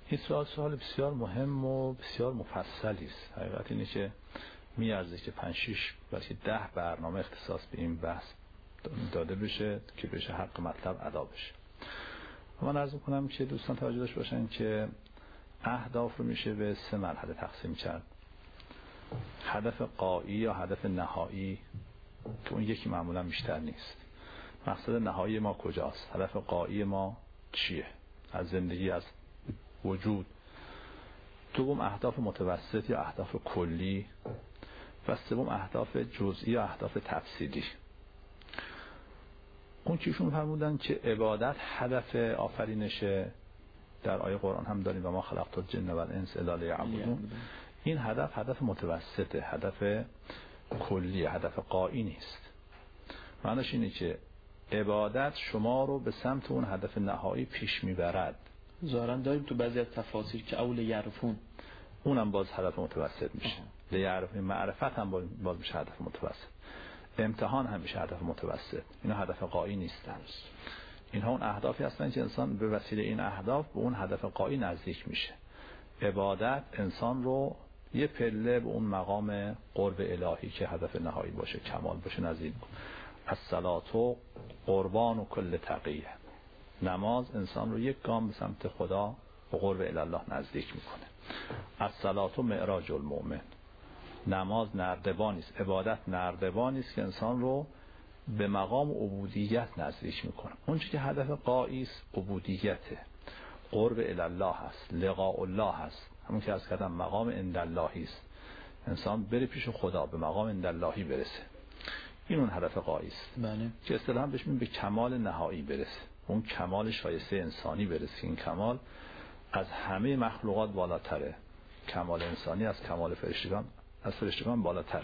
این سوال بسیار مهم و بسیار مفصلی است. حقیقت اینه که میارزه که 5-6 بلکه 10 برنامه اختصاص به این بحث داده بشه که بشه حق مطلب ادا بشه. من عرض می‌کنم که دوستان توجه داشته باشن که اهداف رو میشه به 3 مرحله تقسیم کرد. هدف غایی یا هدف نهایی که اون یکی معمولا بیشتر نیست. مقصد نهایی ما کجاست؟ هدف غایی ما چیه؟ از زندگی، از وجود. دوم اهداف متوسط یا اهداف کلی و سوم اهداف جزئی یا اهداف تفصیلی. اون چیشون فرمودن که عبادت هدف آفرینشه، در آیه قرآن هم داریم و ما خلقت الجن و الانس الا لیعبدون. این هدف متوسطه، هدف کلی، هدف غایی نیست. معنیش اینه که عبادت شما رو به سمت اون هدف نهایی پیش میبرد. ظاهرا داریم تو بعضی از تفاسیر که اول یعرفون، اونم باز هدف متوسط میشه. لیعرفون معرفت هم باز میشه هدف متوسط. امتحان هم میشه هدف متوسط. اینا هدف غایی نیستن. اینها اون اهدافی هستن که انسان به وسیله این اهداف به اون هدف غایی نزدیک میشه. عبادت انسان رو یه پله به اون مقام قرب الهی که هدف نهایی باشه، کمال باشه، نزدیک کنه. الصلاة قربان و کل تقیه. نماز انسان رو یک گام به سمت خدا و قرب الله نزدیک میکنه. الصلاة معراج المؤمن. نماز نردبانی است، عبادت نردبانی است که انسان رو به مقام عبودیت نزدیک میکنه. اون چیزی که هدف غایی است عبودیته، قرب الله هست، لقاء الله هست. همون که از کردم مقام عند اللهی است، انسان بره پیش خدا، به مقام عند اللهی برسه. این اون هدف غایی است. بله. که اصطلاحاً بهش میگن به کمال نهایی برسه، اون کمال شایسته انسانی برسه. این کمال از همه مخلوقات بالاتره. کمال انسانی از کمال فرشتگان بالاتره.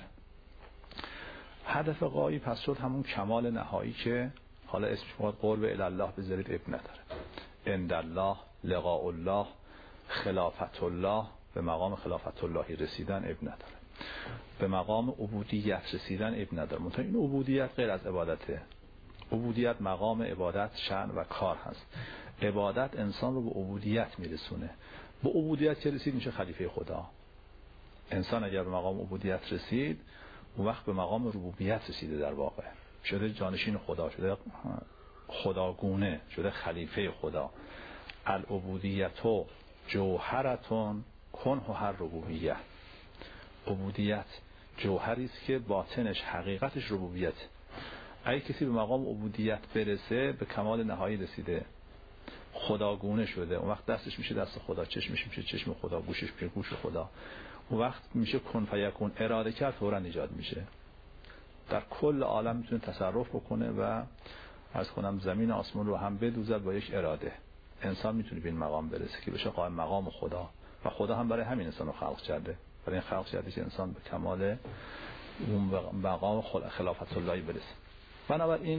هدف غایی پس شد همون کمال نهایی که حالا اسمش میاد قرب الله، بذارید اب نداره. عند الله، لقاء الله، خلافت الله. به مقام خلافت اللهی رسیدن اب نداره. به مقام عبودیت رسیدن اب نداره. منتها این عبودیت غیر از عبادته. عبودیت مقام عبادت شأن و کار هست. عبادت انسان رو به عبودیت میرسونه. به عبودیت که رسید میشه خلیفه خدا. انسان اگر به مقام عبودیت رسید، اون وقت به مقام ربوبیت رسیده، در واقع شده جانشین خدا، شده خداگونه، شده خلیفه خدا. العبودیت جوهرتون کنه هر ربوبیت. عبودیت جوهری است که باطنش، حقیقتش ربوبیت. اگه کسی به مقام عبودیت برسه، به کمال نهایی رسیده، خداگونه شده. اون وقت دستش میشه دست خدا، چشمش میشه چشم خدا، گوشش میشه گوش خدا. اون وقت میشه کن فیکون، اراده کرد فورا ایجاد میشه. در کل عالم میتونه تصرف بکنه و از کنم زمین آسمان رو هم بدوزد با یک اراده. انسان میتونه به این مقام برسه که بشه قائم مقام خدا، و خدا هم برای همین انسان رو خلق کرده، برای این خلق کرده که انسان به کمال اون مقام خلافت اللهی برسه. بنابراین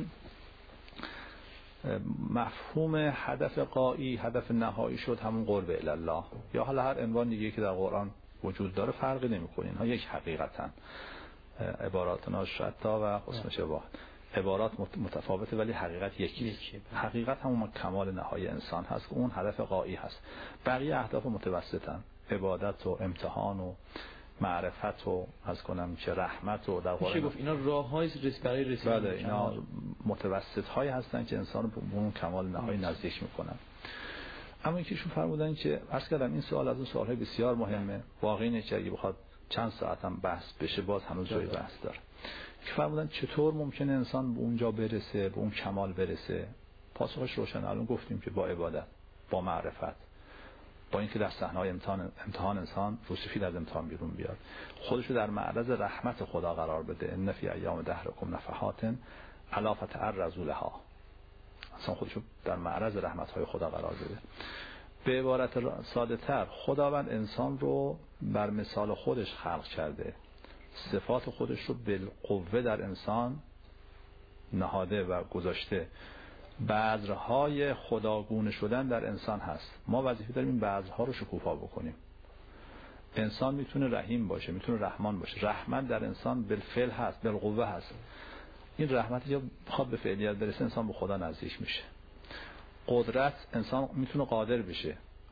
مفهوم هدف غایی، هدف نهایی شد همون قرب الله، یا حالا هر عنوان دیگه که در قرآن وجود داره فرقی نمی‌کنه. اینها یک حقیقتن. عباراتنا شتى و حسن شباه. عبارات متفاوته ولی حقیقت یکی. حقیقت همون کمال نهایی انسان هست که اون هدف غایی هست. بقیه اهداف متوسطن، عبادت و امتحان و معرفت و از کنم که رحمت و در قرآن میشه گفت اینا راه‌های برای رسیدن به اینا متوسط‌هایی هستن که انسان رو به اون کمال نهایی نزدیک میکنن. اما یکیشون فرمودن که عرض کردم این سوال از اون سوال‌های بسیار مهمه. واقعی نه که اگه بخواد چند ساعت هم بحث بشه باز هنوز جای بحث داره. که فرمودن چطور ممکنه انسان به اونجا برسه، به اون کمال برسه؟ پاسخش روشن. الان گفتیم که با عبادت، با معرفت، با اینکه در صحنه‌های امتحان انسان روسفید از امتحان بیرون بیاد، خودشو در معرض رحمت خدا قرار بده. ان فی ایام دهرکم نفحات الا فتعرضوا لها. انسان خودشو در معرض رحمت‌های خدا قرار بده. به عبارت ساده‌تر، خداوند انسان رو بر مثال خودش خلق کرده، صفات خودش رو بالقوه در انسان نهاده و گذاشته. بذرهای خداگونه شدن در انسان هست. ما وظیفه داریم این بذرها رو شکوفا بکنیم. انسان میتونه رحیم باشه، میتونه رحمان باشه. رحمت در انسان بالفعل هست، بالقوه هست. این رحمتی که بخواد به فعلیت برسه، انسان به خدا نزدیک میشه. قدرت، انسان میتونه قادر بشه.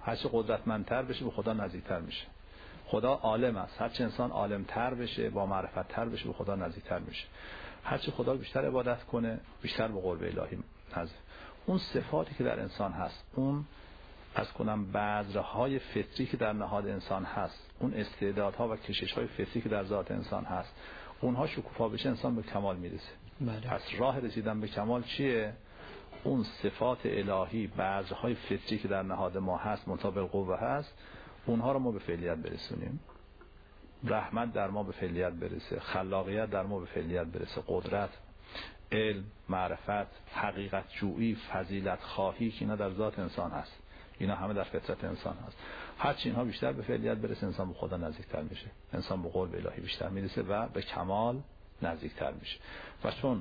هرچی قدرتمندتر بشه به خدا نزدیکتر میشه. خدا عالم است، هرچی انسان عالمتر بشه، با معرفت‌تر بشه، به خدا نزدیکتر میشه. هرچی خدا بیشتر عبادت کنه، بیشتر به قرب الهی نزدیک. اون صفاتی که در انسان هست، اون از کنم بذرهای فطری که در نهاد انسان هست، اون استعدادها و کشش‌های فطری که در ذات انسان هست، اونها شکوفا بشه انسان به کمال میرسه. پس راه رسیدن به کمال چیه؟ اون صفات الهی، بذرهای فطری که در نهاد ما هست، مطابق قوه هست، اونها رو ما به فعلیت برسونیم. رحمت در ما به فعلیت برسه، خلاقیت در ما به فعلیت برسه، قدرت، علم، معرفت، حقیقت جویی، فضیلت خواهی که اینا در ذات انسان هست، اینا همه در فطرت انسان هست. هرچی اینها بیشتر به فعلیت برسه انسان به خدا نزدیکتر میشه، انسان به قرب الهی بیشتر میرسه و به کمال نزدیکتر میشه. و چون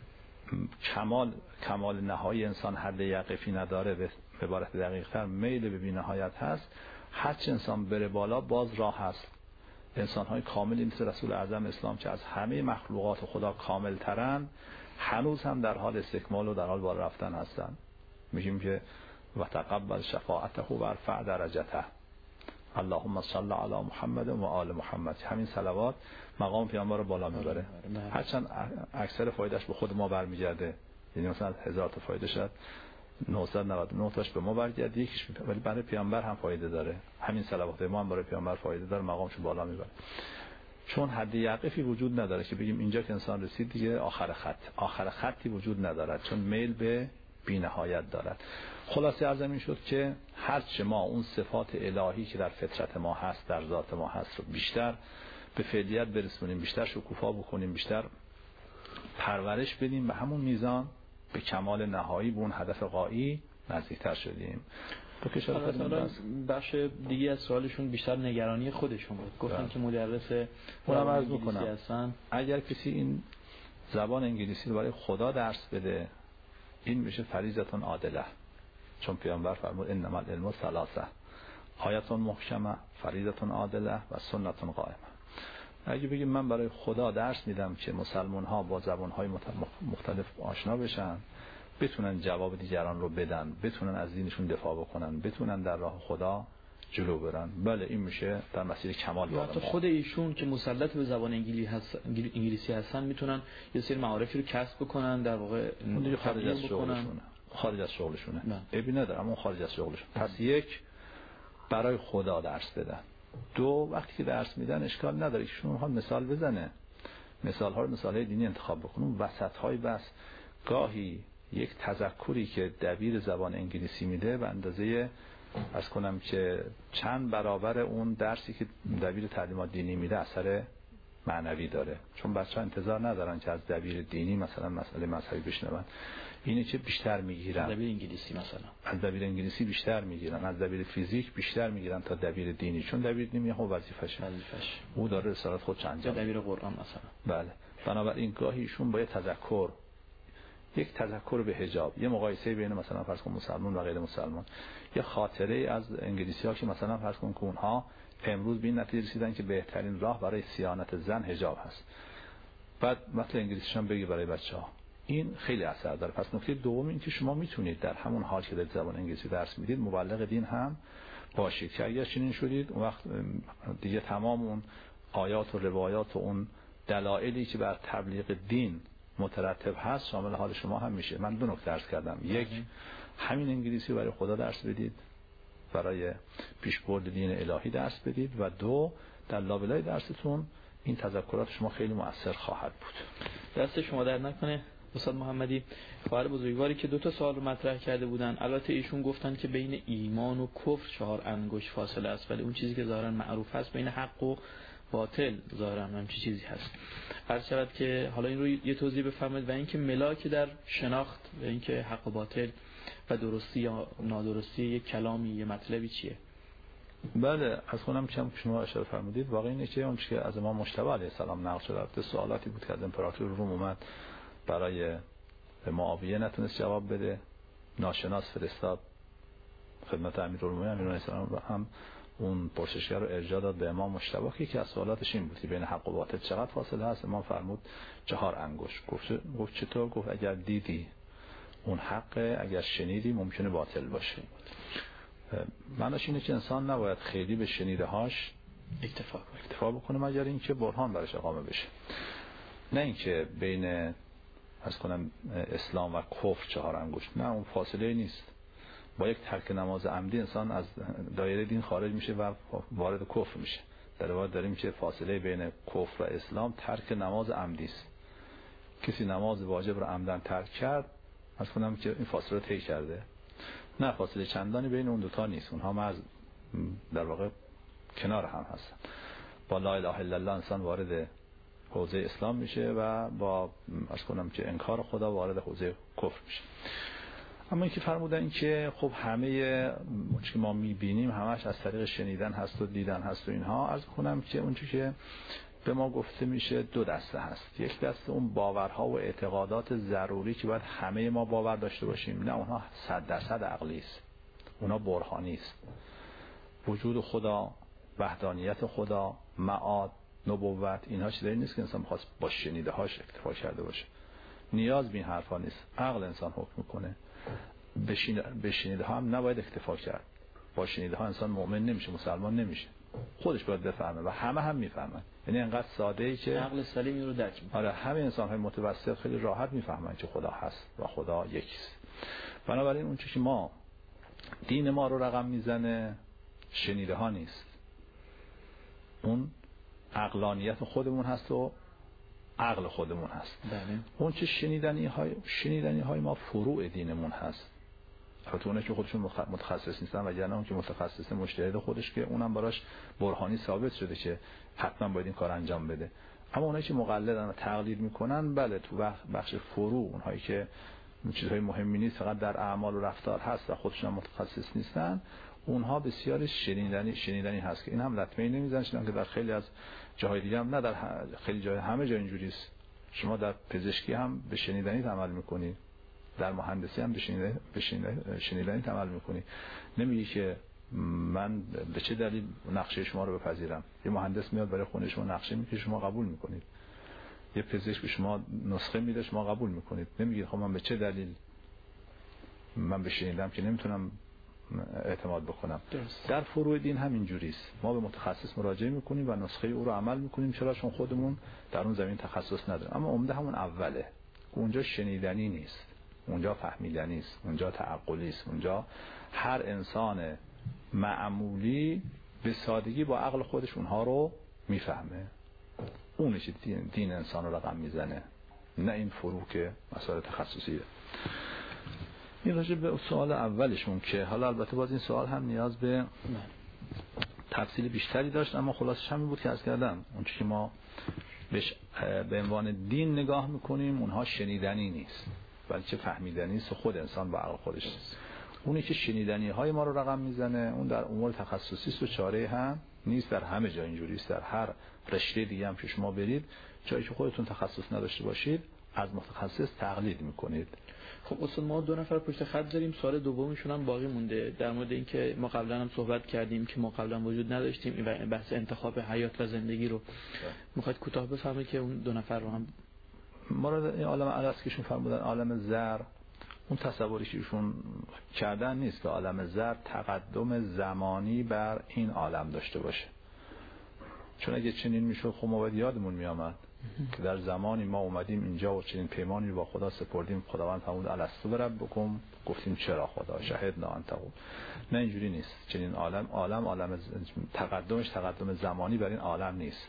کمال نهایی انسان حد یقفی نداره، به عبارت دقیق‌تر میل به بی‌نهایت هست، هرچی انسان بره بالا باز راه هست. انسان‌های کاملی مثل رسول اعظم اسلام که از همه مخلوقات خدا کامل ترن، هنوز هم در حال استکمال و در حال بالا رفتن هستن. میگیم که و تقبل شفاعته و ارفع درجته، اللهم صل علی محمد و آل محمد. همین صلوات مقام پیامبر رو بالا میبره، هرچند اکثر فایدهش به خود ما برمیگرده، یعنی مثلا 1000 تا فایده شد 999 تاش به ما برگرده، یکیش ولی برای پیامبر هم فایده داره. همین صلوات ما هم برای پیامبر فایده داره، مقامش بالا میبره. چون حد یقفی وجود نداره که بگیم اینجا که انسان رسید دیگه آخر خطی وجود ندارد، چون میل به بی‌نهایت دارد. خلاصه عرض این شد که هرچه ما اون صفات الهی که در فطرت ما هست، در ذات ما هست رو بیشتر به فعلیت برسونیم، بیشتر شکوفا بکنیم، بیشتر پرورش بدیم، به همون میزان به کمال نهایی، به اون هدف غایی نزدیکتر شدیم. بخش دیگه از سوالشون بیشتر نگرانی خودشون بود. گفتن که مدرس اونم عرض میکنم اگر کسی این زبان انگلیسی رو برای خدا درس بده، این میشه فریضتون عادله، چون پیامبر فرمود انما العلم ثلاثه، آیتون محکمه، فریضتون عادله و سنتون قائمه. اگه بگیم من برای خدا درس میدم که مسلمان ها با زبان های مختلف آشنا بشن، بتونن جواب دیگران رو بدن، بتونن از دینشون دفاع بکنن، بتونن در راه خدا جلو برن، بله این میشه در مسیر کمال. یا حتی خود ایشون که مسلط به زبان انگلیسی هستن میتونن یه سری معارفی رو کسب بکنن، در واقع خارج از شغلشونه. عیبی نداره، اما خارج از شغلشون. پس یک، برای خدا درس بدن. دو، وقتی که درس میدن اشکال نداره که شما مثال بزنه، مثال ها رو مثالهای دینی انتخاب بکنن، وسط های بس گاهی یک تذکری که دبیر زبان انگلیسی میده به اندازه از کنم که چند برابر اون درسی که دبیر تعلیمات دینی میده اثر معنوی داره. چون بچه‌ها انتظار ندارن که از دبیر دینی مثلا مسئله مذهبی بشنون، اینه که بیشتر میگیرن. دبیر انگلیسی مثلا از دبیر انگلیسی بیشتر میگیرن، از دبیر فیزیک بیشتر میگیرن تا دبیر دینی، چون دبیر دینی خب وظیفشه او داره رسالت خودش انجام میده. دبیر قرآن مثلا بله. بنابراین گاهی ایشون با یک تذکر به حجاب، یه مقایسه بین مثلا فرض کن مسلمان و غیر مسلمان، یه خاطره از انگلیسی‌ها که مثلا فرض کن که اونها امروز به این نتیجه رسیدن که بهترین راه برای صیانت زن حجاب هست، بعد مثلا انگلیسیشون بگی برای بچه‌ها، این خیلی اثر داره. پس نکته دوم این که شما میتونید در همون حال که دارید زبان انگلیسی درس میدید مبلغ دین هم باشید، که اگر چنین شدید اون وقت دیگه تمام اون آیات و روایات و اون دلایلی که بر تبلیغ دین مترتب هست شامل حال شما هم میشه. من دو نکته درس کردم، یک همین انگلیسی برای خدا درس بدید، برای پیشبرد دین الهی درس بدید، و دو در لابلای درستون این تذکرات شما خیلی مؤثر خواهد بود. دست شما در نکنه استاد محمدی. خواهر بزرگواری که 2 سوال رو مطرح کرده بودن، البته ایشون گفتن که بین ایمان و کفر 4 انگشت فاصله است، ولی اون چیزی که ظاهرا معروف هست بین حق و باطل ظاهرا هم چیزی هست. عرض شود که حالا این رو یه توضیح بفرمایید، و اینکه ملاک در شناخت و اینکه حق و باطل و درستی یا نادرستی یک کلامی یه مطلبی چیه؟ بله، از خودم که شما اشاره فرمودید، واقعا اینه که اون چیزی که از امام مجتبی علیه السلام نقل شده، سوالاتی بود که از امپراتور روم اومد برای معاویه نتونست جواب بده، ناشناس فرستاد خدمت امیرالمومنین علیه السلام و هم اون پرسشگر رو ارجاع داد به امام مجتبی که از سوالاتش این بود که بین حق و باطل چقدر فاصله هست. امام فرمود 4 انگشت. گفت چطور؟ گفت اگر دیدی اون حقه، اگر شنیدی ممکنه باطل باشه. معناش اینه که انسان نباید خیلی به شنیده هاش اکتفا بکنه مگر اینکه برهان برش اقامه بشه، نه اینکه بین از کنم اسلام و کفر 4 انگشت، نه اون فاصله نیست. با یک ترک نماز عمدی انسان از دایره دین خارج میشه و وارد کفر میشه. در روایت داریم که فاصله بین کفر و اسلام ترک نماز عمدی است. کسی نماز واجب رو عمدن ترک کرد، از کنم که این فاصله رو طی کرده. نه، فاصله چندانی بین اون دوتا نیست، اونها از در واقع کنار هم هستن. با لا اله الا الله انسان وارد حوزه اسلام میشه و با از کنم که انکار خدا وارد حوزه کفر میشه. اما اینکه فرمودن که خب همه چیزی که ما میبینیم همش از طریق شنیدن هست و دیدن هست و اینها، عرض کنم که اون چیزی که به ما گفته میشه 2 دسته هست. یک دسته اون باورها و اعتقادات ضروری که باید همه ما باور داشته باشیم، نه اونها 100% عقلی است، اونها برهانی است. وجود خدا، وحدانیت خدا، معاد، نبوت، اینها چیزایی نیست که انسان خواست با شنیده هاش اکتفا کرده باشه. نیاز به این حرفا نیست، عقل انسان حکم میکنه. به شنیده ها هم نباید اکتفا کرد. با شنیده ها انسان مؤمن نمیشه، مسلمان نمیشه، خودش باید بفهمه و همه هم میفهمن. یعنی انقدر ساده ای که عقل سلیم این رو درک میکنه. آره، همه انسان های متوسط خیلی راحت میفهمن که خدا هست و خدا یکیست. بنابراین اون چیزی ما دین ما رو رقم میزنه شنیده ها نیست، اون عقلانیت خودمون هست و عقل خودمون هست. بله. اون چه شنیدنی های ما فروع دینمون هست. البته اونایی که خودشون متخصص نیستن و جنان که متخصص مجتهد خودش که اونم براش برهانی ثابت شده که حتما باید این کار انجام بده. اما اونایی که مقلدن و تقلید میکنن، بله تو بخش فروع، اونهایی که چیزهای مهمی نیست فقط در اعمال و رفتار هست و خودشون متخصص نیستن، اونها بسیار شنیدنی هست که این هم لطمه نمیزنن، چون که در خیلی از جاهای دیگه هم، نه در خیلی جای، همه جا اینجوری است. شما در پزشکی هم به شنیدنی عمل میکنی، در مهندسی هم به شنیدنی عمل میکنی. نمیگی که من به چه دلیل نقشه شما رو بپذیرم. یه مهندس میاد برای خونه شما نقشه میکشه، شما قبول میکنید. یه پزشک به شما نسخه میده، شما قبول میکنید. نمیگید خب من به چه دلیل من بشنیدم که نمیتونم اعتماد بکنم. درست. در فروع دین هم اینجوریست. ما به متخصص مراجعه میکنیم و نسخه او رو عمل میکنیم، چرا؟ چون خودمون در اون زمین تخصص نداریم. اما عمده همون اوله، اونجا شنیدنی نیست، اونجا فهمیدنی است، اونجا تعقلی است، اونجا هر انسان معمولی به سادگی با عقل خودش اونها رو میفهمه. اونه که دین انسان رو رقم میزنه، نه این فروع که مسائل تخصصیه. این راجع به سوال اولشون که حالا البته باز این سوال هم نیاز به تفصیل بیشتری داشت، اما خلاصش همین بود که عرض کردم اون چیزی که ما به عنوان دین نگاه میکنیم اونها شنیدنی نیست بلکه فهمیدنی است، خود انسان با عقل خودش است. اونی که شنیدنی های ما رو رقم میزنه اون در امور تخصصی است و چاره هم نیست. در همه جا اینجوری است، در هر رشته دیگه هم که شما برید، جایی که خودتون تخصص نداشته باشید از متخصص تقلید میکنید. خب استاد، ما 2 نفر پشت خط داریم. سوال دومشون هم باقی مونده در مورد اینکه ما قبلا هم صحبت کردیم که ما قبلا وجود نداشتیم و بحث انتخاب حیات و زندگی رو میخواید کوتاه بفرمایید که اون 2 نفر رو هم مورد این عالم الست که شون فرمودن عالم زر، اون تصوری که ایشون کردن نیست که عالم زر تقدم زمانی بر این عالم داشته باشه. چون اگه چنین میشد خب ما باید یادمون میامد که در زمانی ما اومدیم اینجا و چنین پیمانی رو با خدا سپردیم، خداوند فرمود الستو بربکم، گفتیم چرا خدا، شهدنا ان تقول. نه اینجوری نیست. چنین عالم تقدمش تقدم زمانی بر این عالم نیست.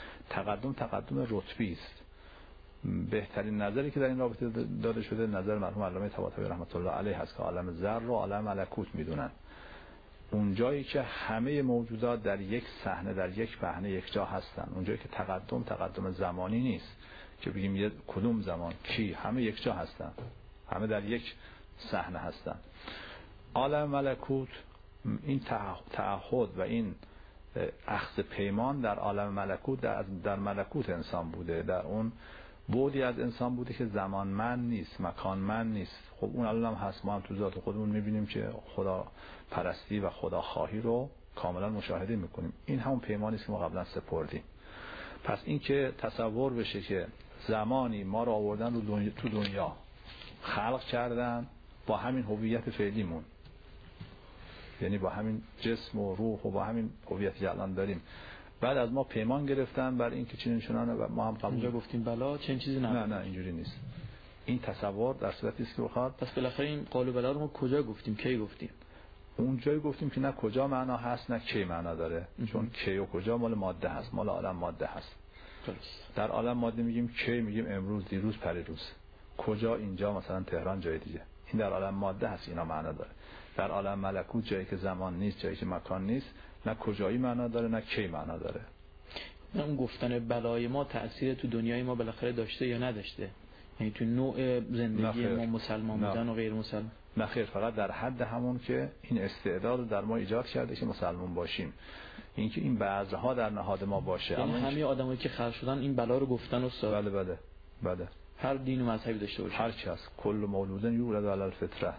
تقدم رتبی است. بهترین نظری که در این رابطه داده شده نظر مرحوم علامه طباطبایی رحمت الله علیه هست که عالم زر رو عالم ملکوت میدونن. اون جایی که همه موجودات در یک صحنه، در یک پهنه یک جا هستن. اون جایی که تقدم زمانی نیست که بگیم یه کدوم زمان کی، همه یک جا هستن، همه در یک صحنه هستن. عالم ملکوت این تعهد و این اخذ پیمان در عالم ملکوت در ملکوت انسان بوده، در اون بعدی از انسان بوده که زمانمند نیست، مکانمند نیست. خب اون الان هم هست. ما هم تو ذات خودمون میبینیم که خدا پرستی و خدا خواهی رو کاملا مشاهده میکنیم. این همون پیمانی است که ما قبلا سپردیم. پس این که تصور بشه که زمانی ما رو آوردن رو تو دنیا خلق کردن با همین هویت فعلیمون، یعنی با همین جسم و روح و با همین هویتی که الان داریم. بعد از ما پیمان گرفتن برای اینکه چنین چنانه و ما هم اونجا گفتیم بلا چنین چیزی نبود. نه اینجوری نیست. این تصور در صورتی است که بخواد. پس بالاخره این قال و بلا رو ما کجا گفتیم، کی گفتیم؟ اونجایی گفتیم که نه کجا معنا هست نه کی معنا داره، چون کی و کجا مال ماده هست، مال عالم ماده هست. درست. در عالم ماده میگیم کی، میگیم امروز، دیروز، پریروز. کجا اینجا مثلا تهران جای دیگه. این در عالم ماده هست، اینا معنا داره. در عالم ملکوت جایی که زمان نیست، جایی که مکان نیست، نه کجایی معنا داره نه کی معنا داره. اون گفتن بلای ما تأثیر تو دنیای ما بالاخره داشته یا نداشته؟ یعنی تو نوع زندگی ما مسلمان بودن و غیر مسلمان؟ نه خیر، فقط در حد همون که این استعداد رو در ما ایجاد کرده که مسلمان باشیم. اینکه این بذرها در نهاد ما باشه. یعنی همه آدمایی که خلق شدن این بلا رو گفتن استاد؟ بله. هر دین و مذهبی داشته باشه. هر کس، کل مولود یولد علی الفطره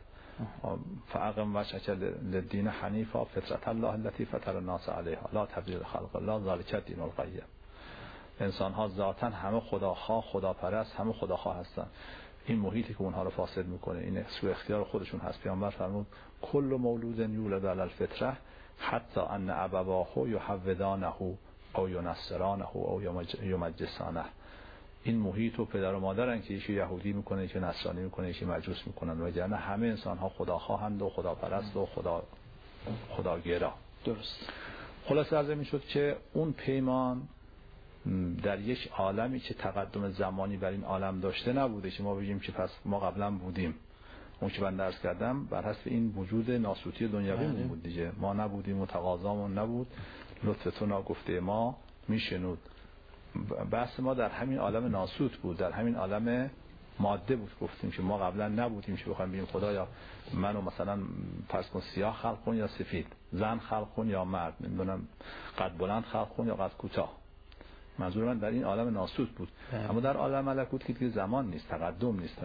فاقم وجهک للدین حنیفا فطرة الله التي فطر الناس علیها لا تبدیل خلق الله ذلک الدین القیم. انسان ها ذاتاً همه خداخواه، خداپرست، همه خداخواه هستن. این محیطی که اونها رو فاسد میکنه، این سوء اختیار خودشون هست. پیامبر فرمود کل مولود یولد علی الفطره حتی ان ابواه یحودانه او ینصرانه او یمجسانه. این محیط و پدر و مادرن که یکی یهودی میکنه، یکی نصرانی میکنه، یکی مجوس میکنن، وگرنه همه انسان ها خداخواهند و خداپرست و خداگرا. درست. خلاصه عرض میشد که اون پیمان در یک عالمی که تقدم زمانی بر این عالم داشته نبوده که ما بگیم که پس ما قبلا بودیم. اون که من درس کردم بر حسب این وجود ناسوتی دنیوی بود دیگه. ما نبودیم و تقاضامون نبود، لطف تو ناگفته ما میشنود. بحث ما در همین عالم ناسوت بود، در همین عالم ماده بود. گفتیم که ما قبلا نبودیم که بخوایم بگیم خدایا منو مثلا فرض کن سیاه خلق کن یا سفید، زن خلق کن یا مرد، نمیدونم قد بلند خلق کن یا قد کوتاه. منظور من در این عالم ناسوت بود. اما در عالم ملکوت که زمان نیست، تقدم نیست،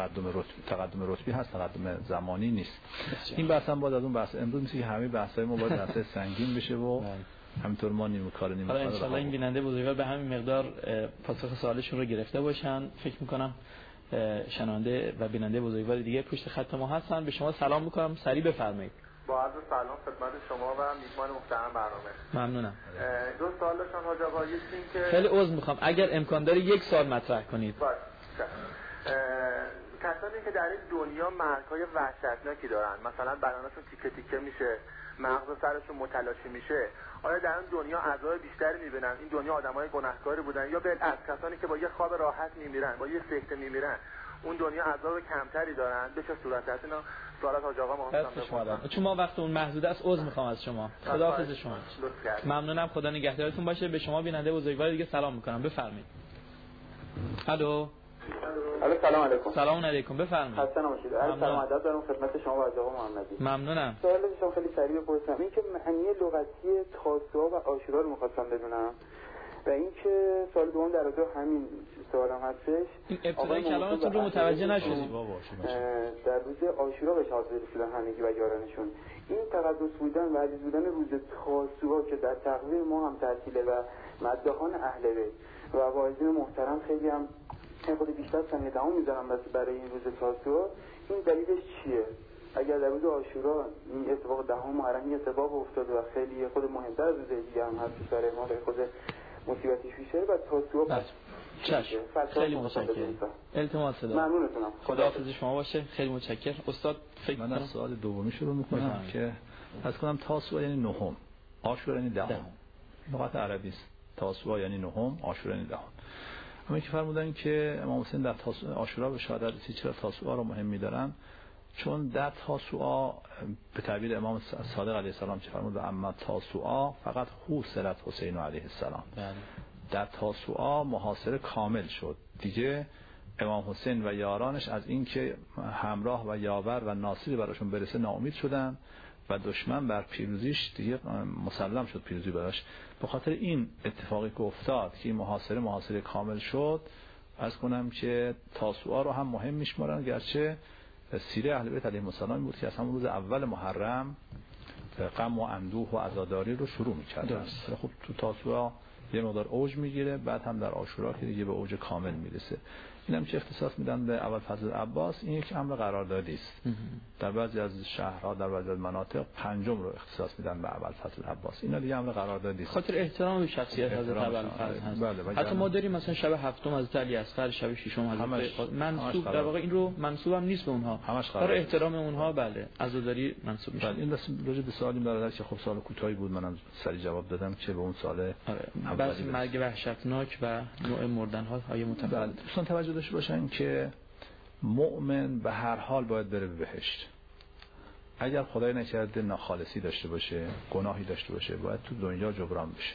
تقدم رتبی هست، تقدم زمانی نیست. این بحث هم باید از اون بحث امروز میشه که همه بحثای ما باید بحث سنگین بشه و همینطور ما نیمه کار حالا ان شاء الله این بیننده بزرگوار به همین مقدار پاسخ سوالشون رو گرفته باشن. فکر میکنم شنونده و بیننده بزرگوار دیگه پشت خط ما هستن. به شما سلام میکنم، سریع بفرمایید. با عرض سلام خدمت شما و میزبان محترم برنامه. ممنونم. دو سوال داشتم حاج آقا. یکی این که خیلی عذر میخوام اگر امکان داره یک سوال مطرح کنید. کسانی که در این دنیا مرگ‌های وحشتناکی دارن، مثلا بدنشون تیکه تیکه میشه، مغز سرشون متلاشی میشه، آیا در این دنیا عذاب بیشتری میبینن؟ این دنیا آدمای گناهکاری بودن یا بالعکس کسانی که با یه خواب راحت میمیرن، با یه سکته میمیرن، اون دنیا عذاب کمتری دارن؟ به چه صورت هست؟ اینا سوالات حاج آقا ما هستم. چون ما وقتمون محدود است عذر میخوام از شما. خداحافظ شما. ممنونم، خدا نگهدارتون باشه. به شما بیننده بزرگوار دیگه سلام میکنم. بفرمایید. الو سلام علیکم. سلام علیکم، بفرمایید. خسته نباشید. سلام ادب دارم خدمت شما و آقا محمدی. ممنونم. سوال داشتم خیلی سریع بپرسم. این که معنی لغتی تاسوعا و عاشورا رو می‌خواستم بدونم. و این که سوال دوم در رابطه همین سوالم هستش. این ابتدای کلامتون رو متوجه نشدید. در روز عاشورا به شهادت رسیدن همگی و یارانشون. این تقدس بودن و عزیز بودن روز تاسوعا که در تقویم ما هم ترتیله و مداحان اهل بیت و واعظین محترم خیلی هم خود بیشتر سنگ دهم میذارم برای این روز تاسوعا، این دلیلش چیه؟ اگر در روز عاشورا این اتفاق دهم محرم این اتفاق افتاده و خیلی خود مهمتر از روز دیگه هم هست برای ما به خود مصیبتش میشه و تاسوعا خیلی متشکرم. التماس دارم. ممنونتونم. خداحافظ شما باشه. خیلی متشکرم. استاد من از سوال دومی شروع میکنم که از کنم تاسوعا یعنی نهم، عاشورا یعنی دهم. لغت عربی است. تاسوعا یعنی نهم، عاشورا یعنی دهم. اما که فرمودن که امام حسین در عاشورا به شهادت رسید. چرا تاسوعا رو مهم می‌دارن؟ چون در تاسوعا به تعبیر امام صادق علیه السلام که فرمود اما تاسوعا فقط حوصلت حسین علیه السلام، در تاسوعا محاصره کامل شد دیگه. امام حسین و یارانش از این که همراه و یاور و ناصری براشون برسه ناامید شدن و دشمن بر پیروزیش دیگه مسلم شد، پیروزی براش. به خاطر این اتفاقی که افتاد که این محاصره کامل شد، از کنم که تاسوعا رو هم مهم میشمارن، گرچه سیره اهل بیت علیهم السلام بود که از همون روز اول محرم غم و اندوه و عزاداری رو شروع می‌کردن. خب تو تاسوعا یه مقدار اوج میگیره، بعد هم در عاشورا که دیگه به اوج کامل میرسه. اینم که اختصاص میدن به ابوالفضل عباس، این یک امر قراردادی است. در بعضی از شهرها، در بعضی از مناطق پنجم رو اختصاص میدن به ابوالفضل عباس. اینا دیگه امر قراردادی است. خاطر احترام به شخصیت حضرت ابوالفضل هست. حتی ما داریم مثلا شب هفتم حضرت علی اصغر، شب ششم حضرت منسوب، در واقع این رو منسوبم نیست به اونها، برای احترام اونها بله عزاداری منسوب میشه. این راجع به سوالی برادر که خب سوال کوتاهی بود، منم سریع جواب دادم که به اون سوال بعضی مرگ وحشتناک و نوع مردن های متفاوت. دوستان توجه داشته باشن که مؤمن به هر حال باید بره به بهشت. اگر خدای نکرده ناخالصی داشته باشه، گناهی داشته باشه، باید تو دنیا جبران بشه.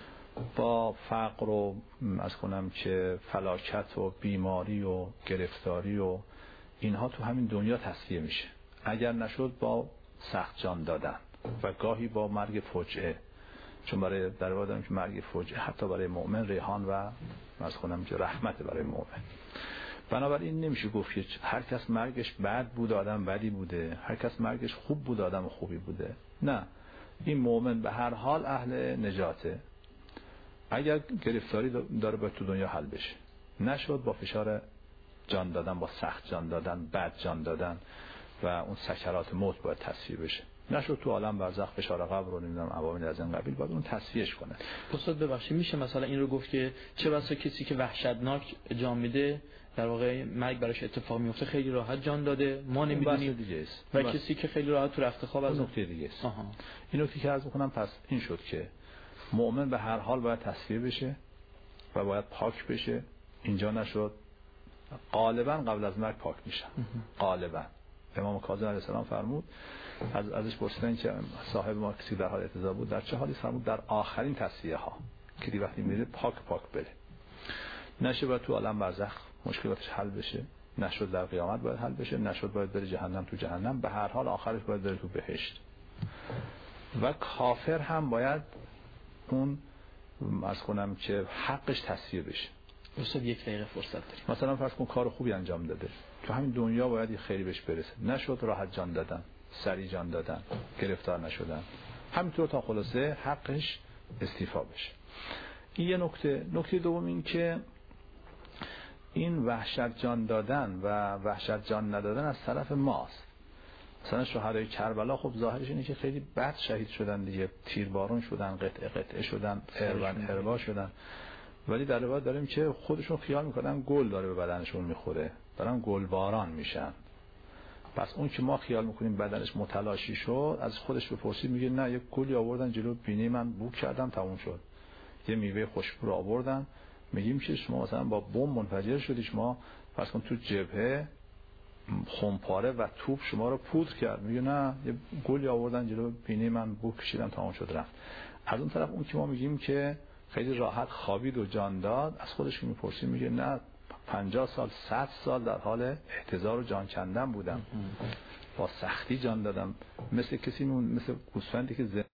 با فقر و از کنم که فلاکت و بیماری و گرفتاری و اینها تو همین دنیا تصفیه میشه. اگر نشد با سخت جان دادن و گاهی با مرگ فجعه، چون برای در واقع داریم که مرگ فجعه حتی برای مؤمن ریحان و از کنم که رحمت برای مؤمن. بنابراین نمیشه گفت که هر کس مرگش بد بود آدم بدی بوده، هر کس مرگش خوب بود آدم خوبی بوده. نه، این مؤمن به هر حال اهل نجاته. اگر گرفتاری داره باید تو دنیا حل بشه، نشد با فشار جان دادن، با سخت جان دادن، بد جان دادن و اون سکرات موت باید تصفیه بشه. نشد تو عالم برزخ فشار قبر رو نمیدونم عوامل از این قبیل باید اون تصفیهش کنه. استاد ببخشید میشه مثلا این رو گفت که چه بسا کسی که وحشتناک جان میده در واقع مرگ براش اتفاق میفته خیلی راحت جان داده، ما نمیدونیم دیگه است. و کسی که خیلی راحت تو رفت خواب از نکته دیگه است. این نکته که عرض می‌کنم پس این شد که مؤمن به هر حال باید تصفیه بشه و باید پاک بشه. اینجا نشد غالبا قبل از مرگ پاک میشن. غالبا امام کاظم علیه السلام فرمود، ازش پرسیدن که صاحب ما کسی در حال اعتضا بود در چه حالی؟ فرمود در آخرین تصفیه ها که دی وقتی میره پاک بره. نشه باید تو عالم برزخ مشکلاتش حل بشه، نشد در قیامت باید حل بشه، نشد باید بره جهنم، تو جهنم به هر حال آخرش باید بره تو بهشت. و کافر هم باید اون از کنم که حقش تصفیه بشه. استاد یک دقیقه فرصت داریم. مثلا فرض کن کار خوبی انجام داده، تو همین دنیا باید خیلی بهش برسه، نشد راحت جان دادن، سری جان دادن، گرفتار نشدن، همینطور تا خلاصه حقش استیفا بشه. این یه نکته دوم این که این وحشت جان دادن و وحشت جان ندادن از طرف ماست. مثلا شهدای کربلا خب ظاهرش اینه که خیلی بد شهید شدن دیگه، تیربارون شدن، قطعه شدن، اروا شدن، ولی در واقع داریم که خودشون خیال میکنن گل داره به بدنشون میخوره، دارن گلباران میشن. پس اون که ما خیال میکنیم بدنش متلاشی شد، از خودش بپرسید میگه نه، یک گلی آوردن جلو بینی من بو کردم تموم شد. یه میوه خوشبو رو آوردن، میگیم که شما مثلا با بمب منفجر شدی، شما فرض کن تو جبهه خمپاره و توپ شما رو پودر کرد، میگه نه، یه گلی آوردن جلو بینی من بو کشیدم تمام شد رفت. از اون طرف اون که ما میگیم که خیلی راحت خوابید و جان داد، از خودش میپرسیم میگه نه، 50 سال 100 سال در حال احتضار و جان کندن بودم، با سختی جان دادم، مثل کسی مثل گوسفندی که